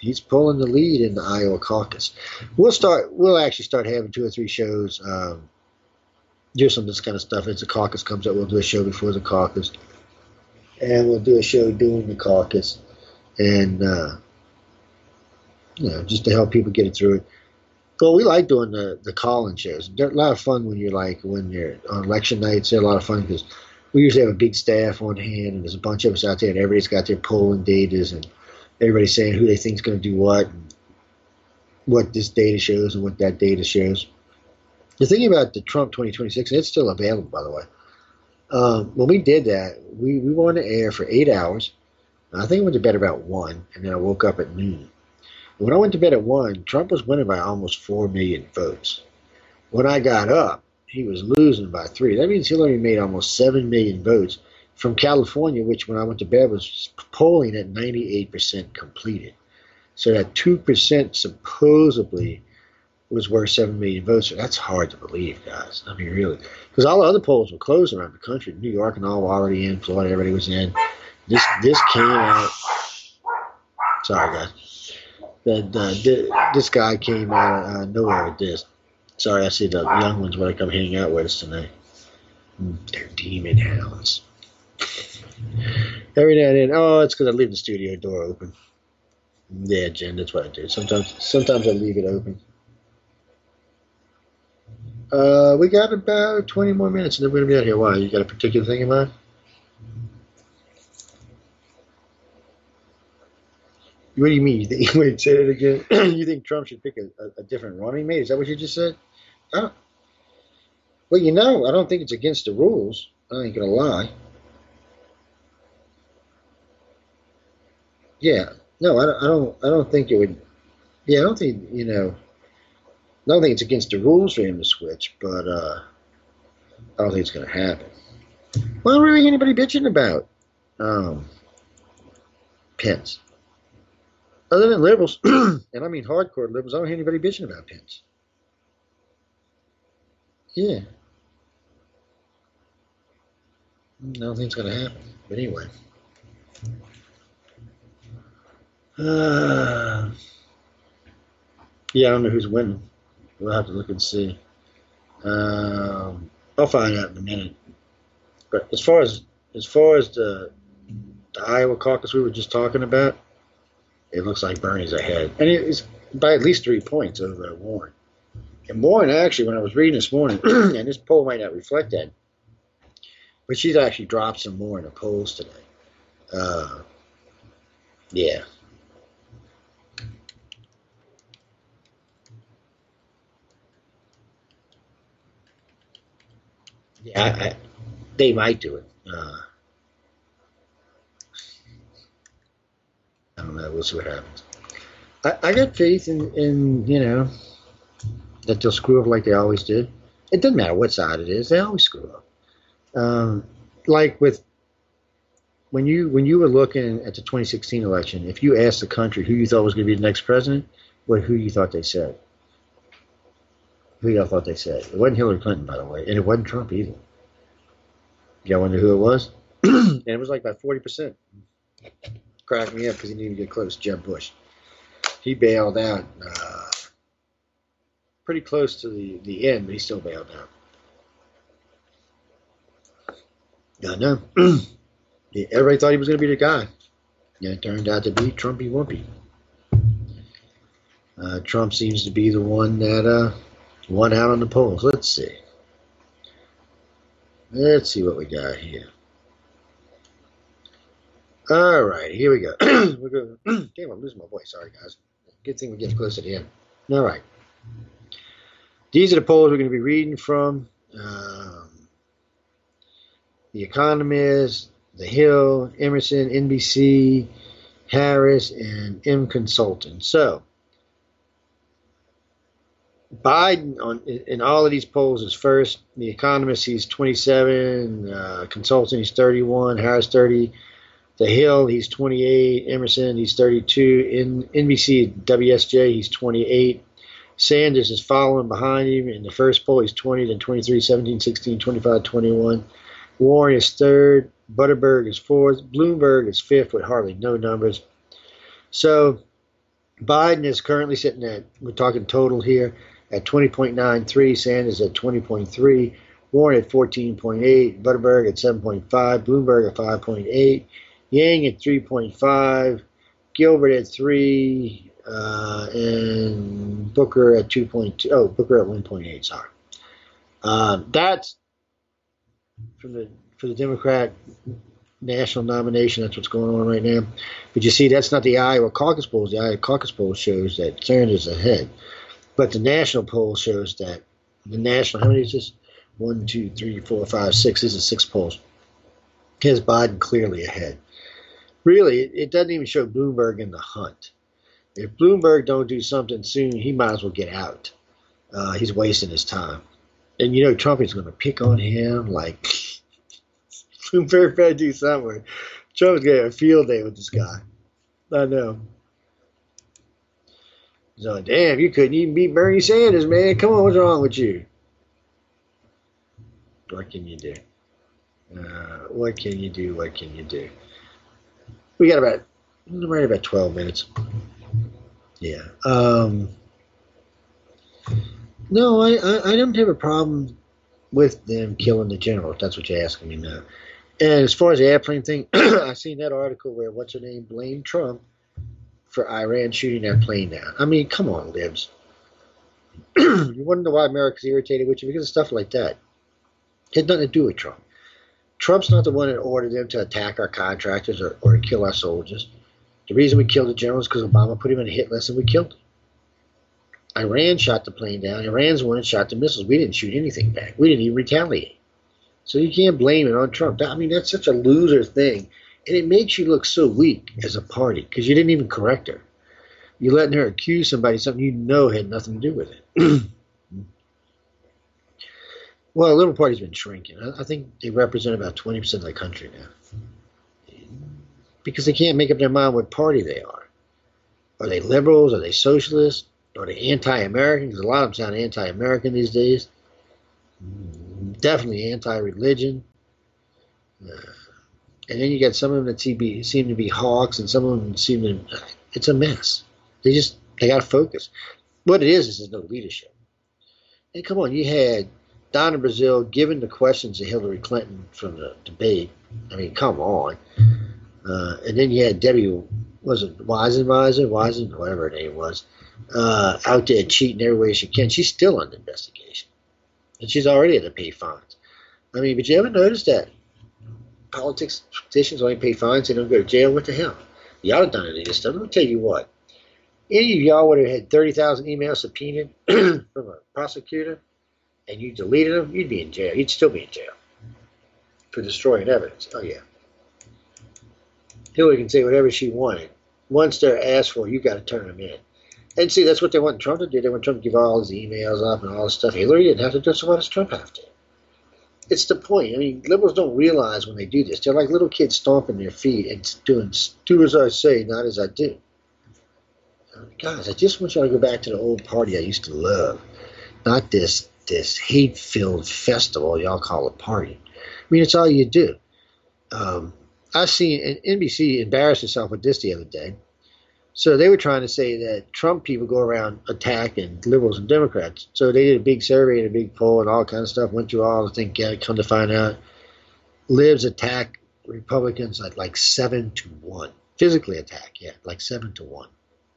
he's pulling the lead in the Iowa caucus. We'll start. We'll actually start having two or three shows. Um, just on this kind of stuff. As the caucus comes up, we'll do a show before the caucus, and we'll do a show during the caucus, and uh, you know, just to help people get it through it. Well, we like doing the the call-in shows. They're a lot of fun when you're like when you're on election nights. They're a lot of fun because we usually have a big staff on hand, and there's a bunch of us out there, and everybody's got their polling datas, and everybody's saying who they think is going to do what, and what this data shows, and what that data shows. The thing about the Trump twenty twenty-six, and it's still available, by the way. Um, when we did that, we, we were on the air for eight hours. I think I went to bed about one, and then I woke up at noon. And when I went to bed at one, Trump was winning by almost four million votes. When I got up, he was losing by three. That means Hillary made almost seven million votes from California, which when I went to bed was polling at ninety-eight percent completed. So that two percent supposedly was worth seven million votes. That's hard to believe, guys. I mean, really. Because all the other polls were closed around the country. New York and all were already in. Florida, everybody was in. This this came out. Sorry, guys. That uh, this guy came out of uh, nowhere with this. Sorry, I see the young ones want to come hang out with us tonight. They're demon hounds. Every now and then, oh, it's because I leave the studio door open. Yeah, Jen, that's what I do. Sometimes, sometimes I leave it open. Uh, we got about twenty more minutes, and then we're gonna be out here. Why? You got a particular thing in mind? What do you mean? You think, wait, say it again. You think Trump should pick a, a, a different running mate? Is that what you just said? I don't, well, you know, I don't think it's against the rules. I ain't gonna lie. Yeah, no, I don't. I don't. I don't think it would. Yeah, I don't think you know. I don't think it's against the rules for him to switch, but uh, I don't think it's going to happen. Well, really, anybody bitching about um, Pence? Other than liberals, and I mean hardcore liberals, I don't hear anybody bitching about Pence. Yeah. I don't think it's going to happen. But anyway. Uh, yeah, I don't know who's winning. We'll have to look and see. Um, I'll find out in a minute. But as far as as far as the, the Iowa caucus we were just talking about, it looks like Bernie's ahead, and it's by at least three points over Warren. And Warren, actually, when I was reading this morning, and this poll might not reflect that, but she's actually dropped some more in the polls today. Uh, yeah. Yeah, I, I, they might do it. Uh, I don't know. We'll see what happens. I, I got faith in, in, you know, that they'll screw up like they always did. It doesn't matter what side it is. They always screw up. Um, like with when you when you were looking at the twenty sixteen election, if you asked the country who you thought was going to be the next president, what who you thought they said? Who y'all thought they said? It wasn't Hillary Clinton, by the way, and it wasn't Trump either. Y'all wonder who it was? And it was like by forty percent. Cracked me up because he didn't even get close. Jeb Bush. He bailed out uh, pretty close to the, the end, but he still bailed out. I know. Yeah, everybody thought he was going to be the guy. Yeah, it turned out to be Trumpy Wumpy. Uh, Trump seems to be the one that uh, won out on the polls. Let's see. Let's see what we got here. All right, here we go. We're going. Damn, I'm losing my voice. Sorry, guys. Good thing we're getting close to the end. All right. These are the polls we're going to be reading from. Um, the Economist, The Hill, Emerson, N B C, Harris, and M Consultant. So, Biden on in all of these polls is first. The Economist, he's twenty-seven. Uh, Consultant, he's thirty-one. Harris, thirty. The Hill, he's twenty-eight. Emerson, he's thirty-two. In N B C, W S J, he's twenty-eight. Sanders is following behind him. In the first poll, he's twenty, then twenty-three, seventeen, sixteen, twenty-five, twenty-one. Warren is third. Buttigieg is fourth. Bloomberg is fifth with hardly no numbers. So Biden is currently sitting at, we're talking total here, at twenty point nine three. Sanders at twenty point three. Warren at fourteen point eight. Buttigieg at seven point five. Bloomberg at five point eight. Yang at three point five. Gilbert at three. Uh, and Booker at two point two. Oh, Booker at one point eight, sorry. Um, that's from the for the Democrat national nomination. That's what's going on right now. But you see, that's not the Iowa caucus polls. The Iowa caucus poll shows that Sanders is ahead. But the national poll shows that the national, how many is this? One, two, three, four, five, six. These are six polls. Has Biden clearly ahead. Really, it, it doesn't even show Bloomberg in the hunt. If Bloomberg don't do something soon, he might as well get out. Uh, he's wasting his time. And you know Trump is going to pick on him like Bloomberg better do something. Trump's going to have a field day with this guy. I know. So, damn, you couldn't even beat Bernie Sanders, man. Come on, what's wrong with you? What can you do? Uh, what can you do? What can you do? We got about, right about twelve minutes. Yeah. Um, no, I, I, I don't have a problem with them killing the general, if that's what you're asking me now. And as far as the airplane thing, I seen that article where what's her name blamed Trump for Iran shooting that plane down. I mean, come on, libs. You wonder why America's irritated with you because of stuff like that. It had nothing to do with Trump. Trump's not the one that ordered them to attack our contractors or, or to kill our soldiers. The reason we killed the general is because Obama put him in a hit list and we killed him. Iran shot the plane down. Iran's the one that shot the missiles. We didn't shoot anything back. We didn't even retaliate. So you can't blame it on Trump. I mean, that's such a loser thing. And it makes you look so weak as a party because you didn't even correct her. You're letting her accuse somebody of something you know had nothing to do with it. Well, the Liberal Party's been shrinking. I think they represent about twenty percent of the country now. Because they can't make up their mind what party they are. Are they liberals? Are they socialists? Are they anti-American? Because a lot of them sound anti-American these days. Definitely anti-religion. Uh, and then you got some of them that seem, be, seem to be hawks, and some of them seem to. It's a mess. They just they got to focus. What it is is there's no leadership. And come on, you had Donna Brazile giving the questions to Hillary Clinton from the debate. I mean, come on. Uh, and then you had Debbie, was it Weisenweiser, Weisen, whatever her name was, uh, out there cheating every way she can. She's still under investigation. And she's already had to pay fines. I mean, but you ever notice that politics, politicians only pay fines, they don't go to jail? What the hell? Y'all have done any of this stuff. Let me tell you what. Any of y'all would have had thirty thousand emails subpoenaed from a prosecutor, and you deleted them, you'd be in jail. You'd still be in jail for destroying evidence. Oh, yeah. Hillary can say whatever she wanted. Once they're asked for, you got to turn them in. And see, that's what they want Trump to do. They want Trump to give all his emails up and all this stuff. Hillary didn't have to do it, so why does Trump have to? It's the point. I mean, liberals don't realize when they do this. They're like little kids stomping their feet and doing, do as I say, not as I do. Guys, I just want y'all to go back to the old party I used to love. Not this this hate-filled festival y'all call a party. I mean, it's all you do. Um, I seen N B C embarrass itself with this the other day. So they were trying to say that Trump people go around attacking liberals and Democrats. So they did a big survey and a big poll and all kinds of stuff. Went through all the things. Yeah, come to find out, libs attack Republicans at like seven to one. Physically attack, yeah, like seven to one.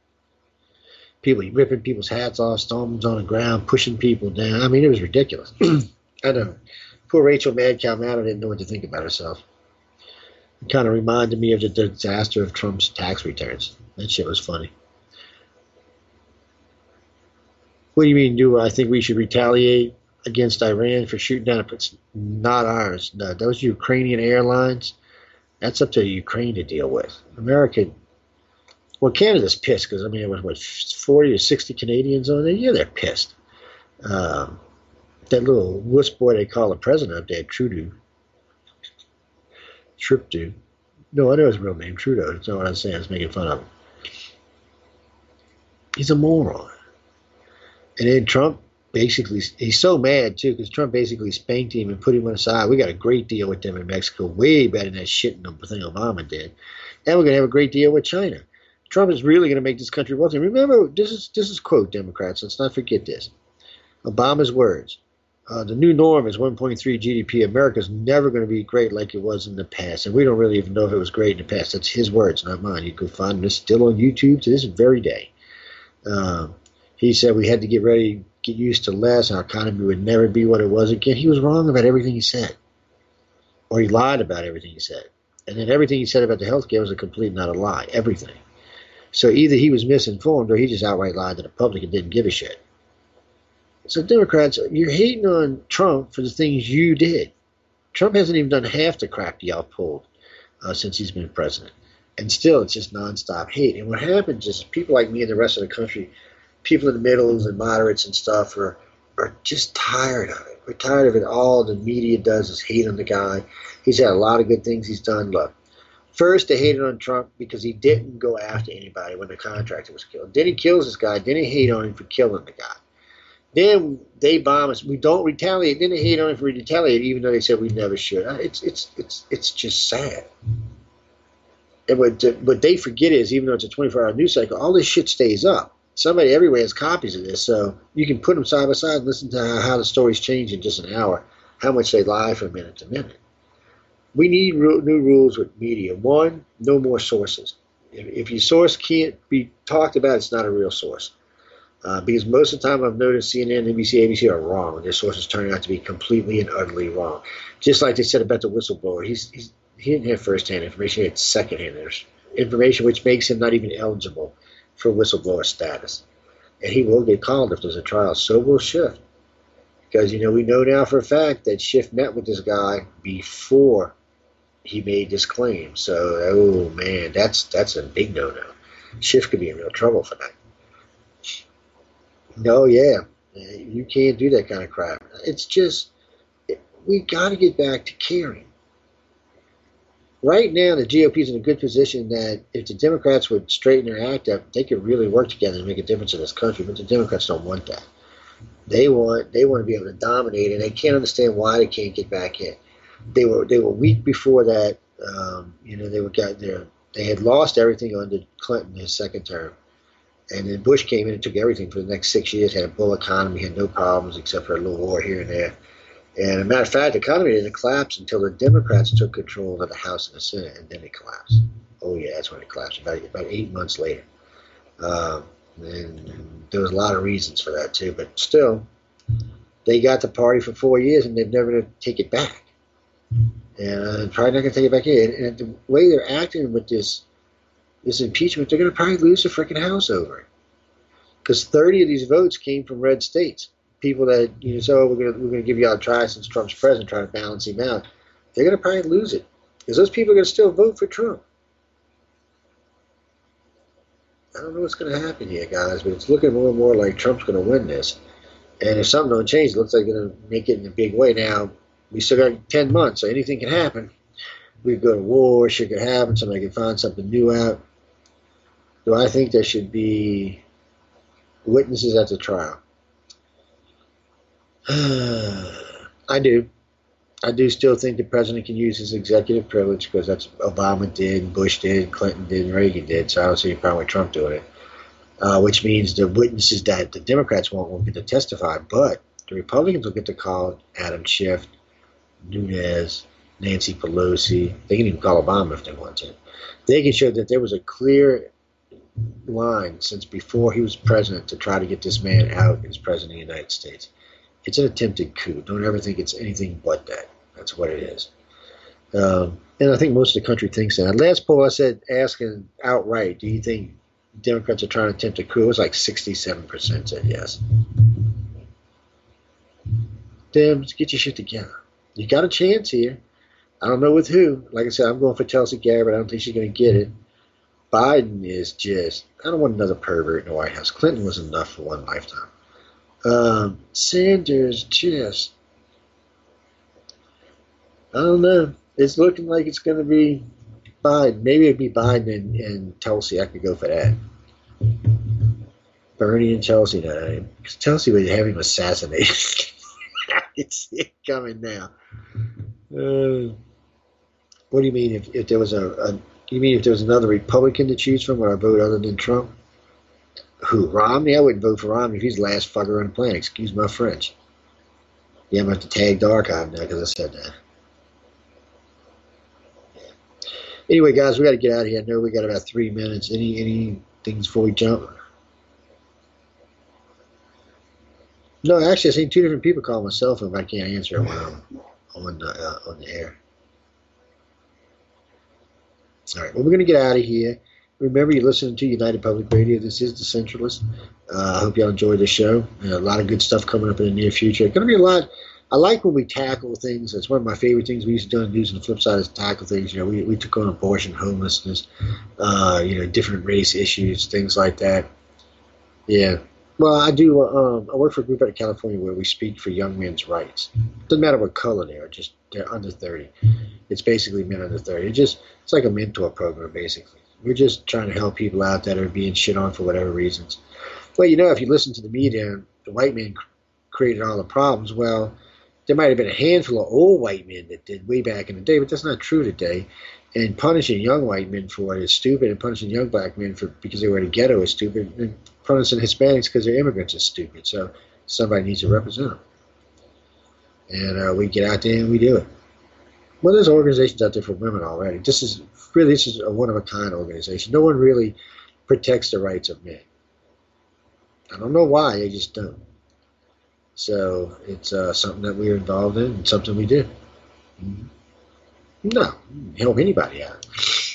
People ripping people's hats off, stomping on the ground, pushing people down. I mean, it was ridiculous. I know. Poor Rachel Maddow, I didn't know what to think about herself. It kind of reminded me of the disaster of Trump's tax returns. That shit was funny. What do you mean, do I think we should retaliate against Iran for shooting down? It's not ours. No, those Ukrainian airlines, that's up to Ukraine to deal with. America, well, Canada's pissed because, I mean, it was, what, forty or sixty Canadians on there? Yeah, they're pissed. Um, that little wuss boy they call the president up there, Trudeau. Trudeau. No, I know his real name, Trudeau. That's not what I'm saying. I was making fun of him. He's a moron. And then Trump basically, he's so mad too because Trump basically spanked him and put him on the side. We got a great deal with them in Mexico, way better than that shit the thing Obama did. And we're going to have a great deal with China. Trump is really going to make this country wealthy. Remember, this is this is quote Democrats. Let's not forget this. Obama's words. Uh, the new norm is one point three G D P. America's never going to be great like it was in the past. And we don't really even know if it was great in the past. That's his words, not mine. You can find this still on YouTube to this very day. Um, he said we had to get ready, get used to less. Our economy would never be what it was again. He was wrong about everything he said. Or he lied about everything he said. And then everything he said about the health care was a complete, not a lie. Everything. So either he was misinformed or he just outright lied to the public and didn't give a shit. So Democrats, you're hating on Trump for the things you did. Trump hasn't even done half the crap y'all pulled uh, since he's been president. And still, it's just nonstop hate. And what happens is people like me and the rest of the country, people in the middles and moderates and stuff, are, are just tired of it. We're tired of it. All the media does is hate on the guy. He's had a lot of good things he's done. Look, first they hated on Trump because he didn't go after anybody when the contractor was killed. Then he kills this guy. Then they hate on him for killing the guy. Then they bomb us. We don't retaliate. Then they hate on him for retaliating, even though they said we never should. It's it's it's it's just sad. And what what they forget is, even though it's a twenty-four hour news cycle, all this shit stays up. Somebody everywhere has copies of this, so you can put them side by side and listen to how, how the stories change in just an hour, how much they lie from minute to minute. We need ru- new rules with media. One, no more sources. If, if your source can't be talked about, it's not a real source. Uh, because most of the time I've noticed C N N, N B C, A B C are wrong. Their sources turn out to be completely and utterly wrong. Just like they said about the whistleblower. He's, he's, he didn't have first-hand information. He had second-hand information, which makes him not even eligible for whistleblower status. And he will get called if there's a trial. So will Schiff. Because, you know, we know now for a fact that Schiff met with this guy before he made this claim. So, oh, man, that's that's a big no-no. Schiff could be in real trouble for that. No, yeah, you can't do that kind of crap. It's just, we got to get back to caring. Right now, the G O P is in a good position that if the Democrats would straighten their act up, they could really work together and make a difference in this country. But the Democrats don't want that. They want they want to be able to dominate, and they can't understand why they can't get back in. They were they were weak before that. Um, you know, they were got their they had lost everything under Clinton his second term. And then Bush came in and took everything for the next six years, had a bull economy, had no problems except for a little war here and there. And as a matter of fact, the economy didn't collapse until the Democrats took control of the House and the Senate, and then it collapsed. Oh, yeah, that's when it collapsed, about, about eight months later. Um, and, and there was a lot of reasons for that, too. But still, they got the party for four years, and they're never going to take it back. And uh, probably not going to take it back in. And, and the way they're acting with this this impeachment, they're going to probably lose the freaking House over it. Because thirty of these votes came from red states. People that, you know, say, oh, we're going to, we're going to give y'all a try since Trump's president, try to balance him out. They're going to probably lose it. Because those people are going to still vote for Trump. I don't know what's going to happen here, guys, but it's looking more and more like Trump's going to win this. And if something don't change, it looks like they're going to make it in a big way. Now, we still got ten months, so anything can happen. We go to war, shit could happen, somebody can find something new out. Do I think there should be witnesses at the trial? I do. I do still think the president can use his executive privilege because that's what Obama did, Bush did, Clinton did, and Reagan did. So I don't see any problem with Trump doing it. Uh, which means the witnesses that the Democrats won't, won't get to testify, but the Republicans will get to call Adam Schiff, Nunes, Nancy Pelosi. They can even call Obama if they want to. They can show that there was a clear line since before he was president to try to get this man out as president of the United States. It's an attempted coup. Don't ever think it's anything but that. That's what it is. Um, and I think most of the country thinks that. Last poll I said, asking outright, do you think Democrats are trying to attempt a coup? It was like sixty-seven percent said yes. Damn, let's get your shit together. You got a chance here. I don't know with who. Like I said, I'm going for Tulsi Gabbard. I don't think she's going to get it. Biden is just, I don't want another pervert in the White House. Clinton was enough for one lifetime. Um, Sanders just, I don't know. It's looking like it's going to be Biden. Maybe it'd be Biden and, and Tulsi. I could go for that. Bernie and Chelsea. No, because Chelsea would have him assassinated. I can see it coming now. Uh, what do you mean if, if there was a, a You mean if there was another Republican to choose from, would I vote other than Trump? Who, Romney? I wouldn't vote for Romney if he's the last fucker on the planet. Excuse my French. Yeah, I'm going to have to tag the archive now because I said that. Yeah. Anyway, guys, we got to get out of here. I know we got about three minutes. Any any things before we jump? No, actually, I've seen two different people call my cell phone, but I can't answer it when I'm on the, uh, on the air. All right, well, we're going to get out of here. Remember, you're listening to United Public Radio. This is The Centralist. Uh, I hope y'all enjoyed the show. Uh, a lot of good stuff coming up in the near future. It's going to be a lot. I like when we tackle things. It's one of my favorite things we used to do on news, and the flip side is tackle things. You know, we, we took on abortion, homelessness, uh, you know, different race issues, things like that. Yeah. Well, I do. Um, I work for a group out of California where we speak for young men's rights. Doesn't matter what color they are, just they're under thirty. It's basically men under thirty. It just it's like a mentor program, basically. We're just trying to help people out that are being shit on for whatever reasons. Well, you know, if you listen to the media, the white men created all the problems. Well, there might have been a handful of old white men that did way back in the day, but that's not true today. And punishing young white men for it is stupid, and punishing young black men for because they were in a ghetto is stupid, and punishing Hispanics because they're immigrants is stupid. So somebody needs to represent them. And uh, we get out there and we do it. Well, there's organizations out there for women already. This is really this is a one-of-a-kind organization. No one really protects the rights of men. I don't know why, they just don't. So it's uh, something that we're involved in and something we do. No, help anybody out.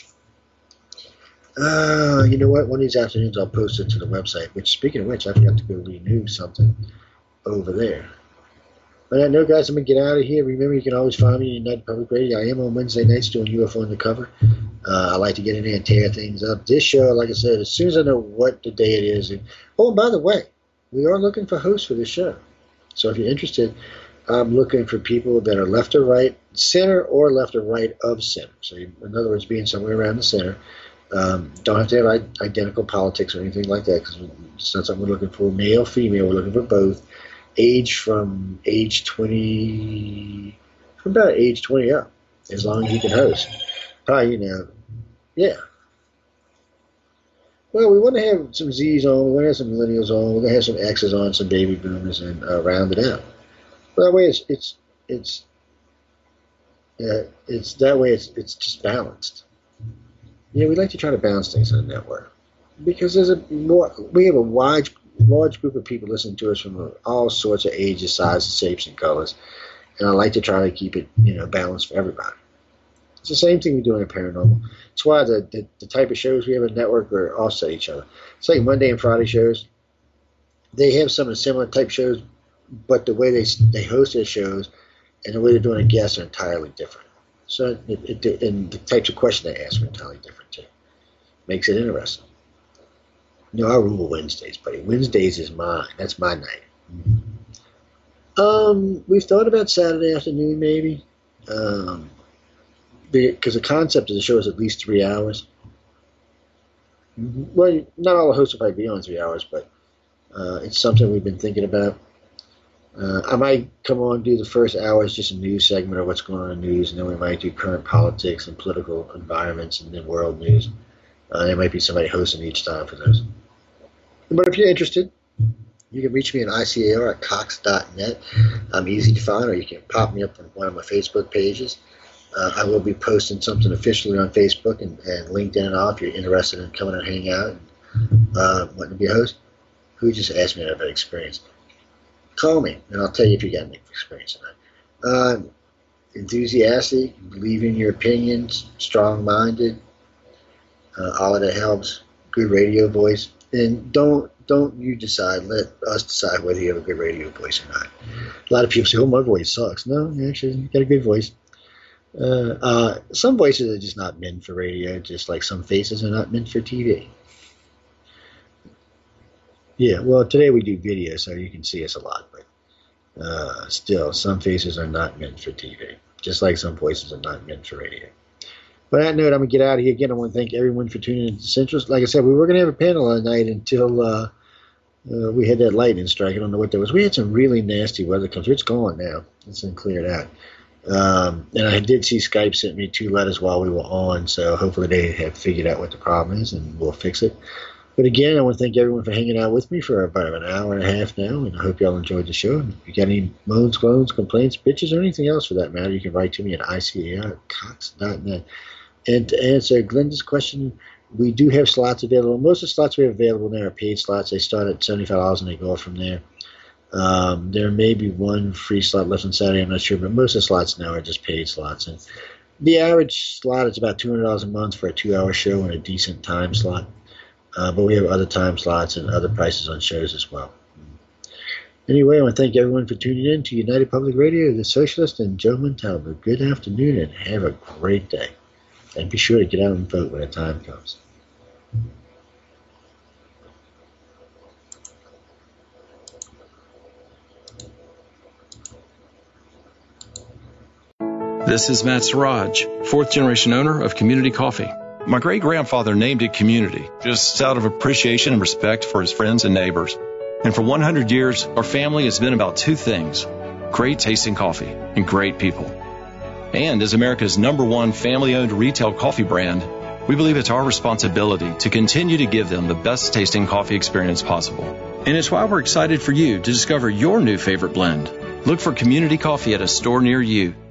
Uh, you know what? One of these afternoons I'll post it to the website, which, speaking of which, I forgot to go renew something over there. But I know, guys, I'm going to get out of here. Remember, you can always find me on United Public Radio. I am on Wednesday nights doing U F O Undercover. Uh, I like to get in there and tear things up. This show, like I said, as soon as I know what the day it is. And, oh, and by the way, we are looking for hosts for this show. So if you're interested, I'm looking for people that are left or right, center or left or right of center. So in other words, being somewhere around the center. Um, don't have to have identical politics or anything like that because it's not something we're looking for. Male, female, we're looking for both. Age from age twenty, from about age twenty up, as long as you can host. Probably, you know, yeah. Well, we want to have some Z's on, we want to have some millennials on, we're going to have some X's on, some baby boomers, and uh, round it out. Well, that way it's, it's, it's, uh, it's, that way it's, it's just balanced. Yeah, we like to try to balance things on the network because there's a more, we have a wide, large group of people listening to us from all sorts of ages, sizes, shapes, and colors, and I like to try to keep it, you know, balanced for everybody. It's the same thing we do in paranormal. That's why the, the the type of shows we have in the network are offset each other. It's like Monday and Friday shows. They have some of the similar type shows, but the way they they host their shows and the way they're doing a guest are entirely different. So, it, it, and the types of questions they ask are entirely different too. Makes it interesting. You know, I rule Wednesdays, buddy. Wednesdays is mine. That's my night. Mm-hmm. Um, we've thought about Saturday afternoon, maybe. Um, because the concept of the show is at least three hours. Mm-hmm. Well, not all the hosts will probably be on three hours, but uh, it's something we've been thinking about. Uh, I might come on and do the first hour as just a news segment of what's going on in the news, and then we might do current politics and political environments and then world news. Uh, there might be somebody hosting each time for those. But if you're interested, you can reach me at I C A R at cox dot net. I'm easy to find, or you can pop me up on one of my Facebook pages. Uh, I will be posting something officially on Facebook and, and LinkedIn and all if you're interested in coming and hanging out and uh, wanting to be a host. Who just asked me about experience? Call me, and I'll tell you if you got any experience in that. Uh, enthusiastic, believe in your opinions, strong-minded, uh, all of that helps. Good radio voice. And don't don't you decide. Let us decide whether you have a good radio voice or not. A lot of people say, oh, my voice sucks. No, actually, you got a good voice. Uh, uh, some voices are just not meant for radio, just like some faces are not meant for T V. Yeah, well, today we do video, so you can see us a lot, but uh, still, some faces are not meant for T V, just like some voices are not meant for radio. On that note, I'm going to get out of here again. I want to thank everyone for tuning in to Centralist. Like I said, we were going to have a panel all night until uh, uh, we had that lightning strike. I don't know what that was. We had some really nasty weather comes. It's gone now. It's been cleared out. Um, and I did see Skype sent me two letters while we were on, so hopefully they have figured out what the problem is and we'll fix it. But again, I want to thank everyone for hanging out with me for about an hour and a half now, and I hope y'all enjoyed the show. And if you got any moans, groans, complaints, bitches, or anything else for that matter, you can write to me at I C A R at cox dot net. And to answer Glenda's question, we do have slots available. Most of the slots we have available now are paid slots. They start at seventy-five dollars and they go up from there. Um, there may be one free slot left on Saturday, I'm not sure, but most of the slots now are just paid slots. And the average slot is about two hundred dollars a month for a two-hour show and a decent time slot. Uh, but we have other time slots and other prices on shows as well. Anyway, I want to thank everyone for tuning in to United Public Radio, The Socialist, and Joe Montalvo. Good afternoon and have a great day. And be sure to get out and vote when the time comes. This is Matt Siraj, fourth generation owner of Community Coffee. My great-grandfather named it Community, just out of appreciation and respect for his friends and neighbors. And for one hundred years, our family has been about two things: great tasting coffee and great people. And as America's number one family-owned retail coffee brand, we believe it's our responsibility to continue to give them the best tasting coffee experience possible. And it's why we're excited for you to discover your new favorite blend. Look for Community Coffee at a store near you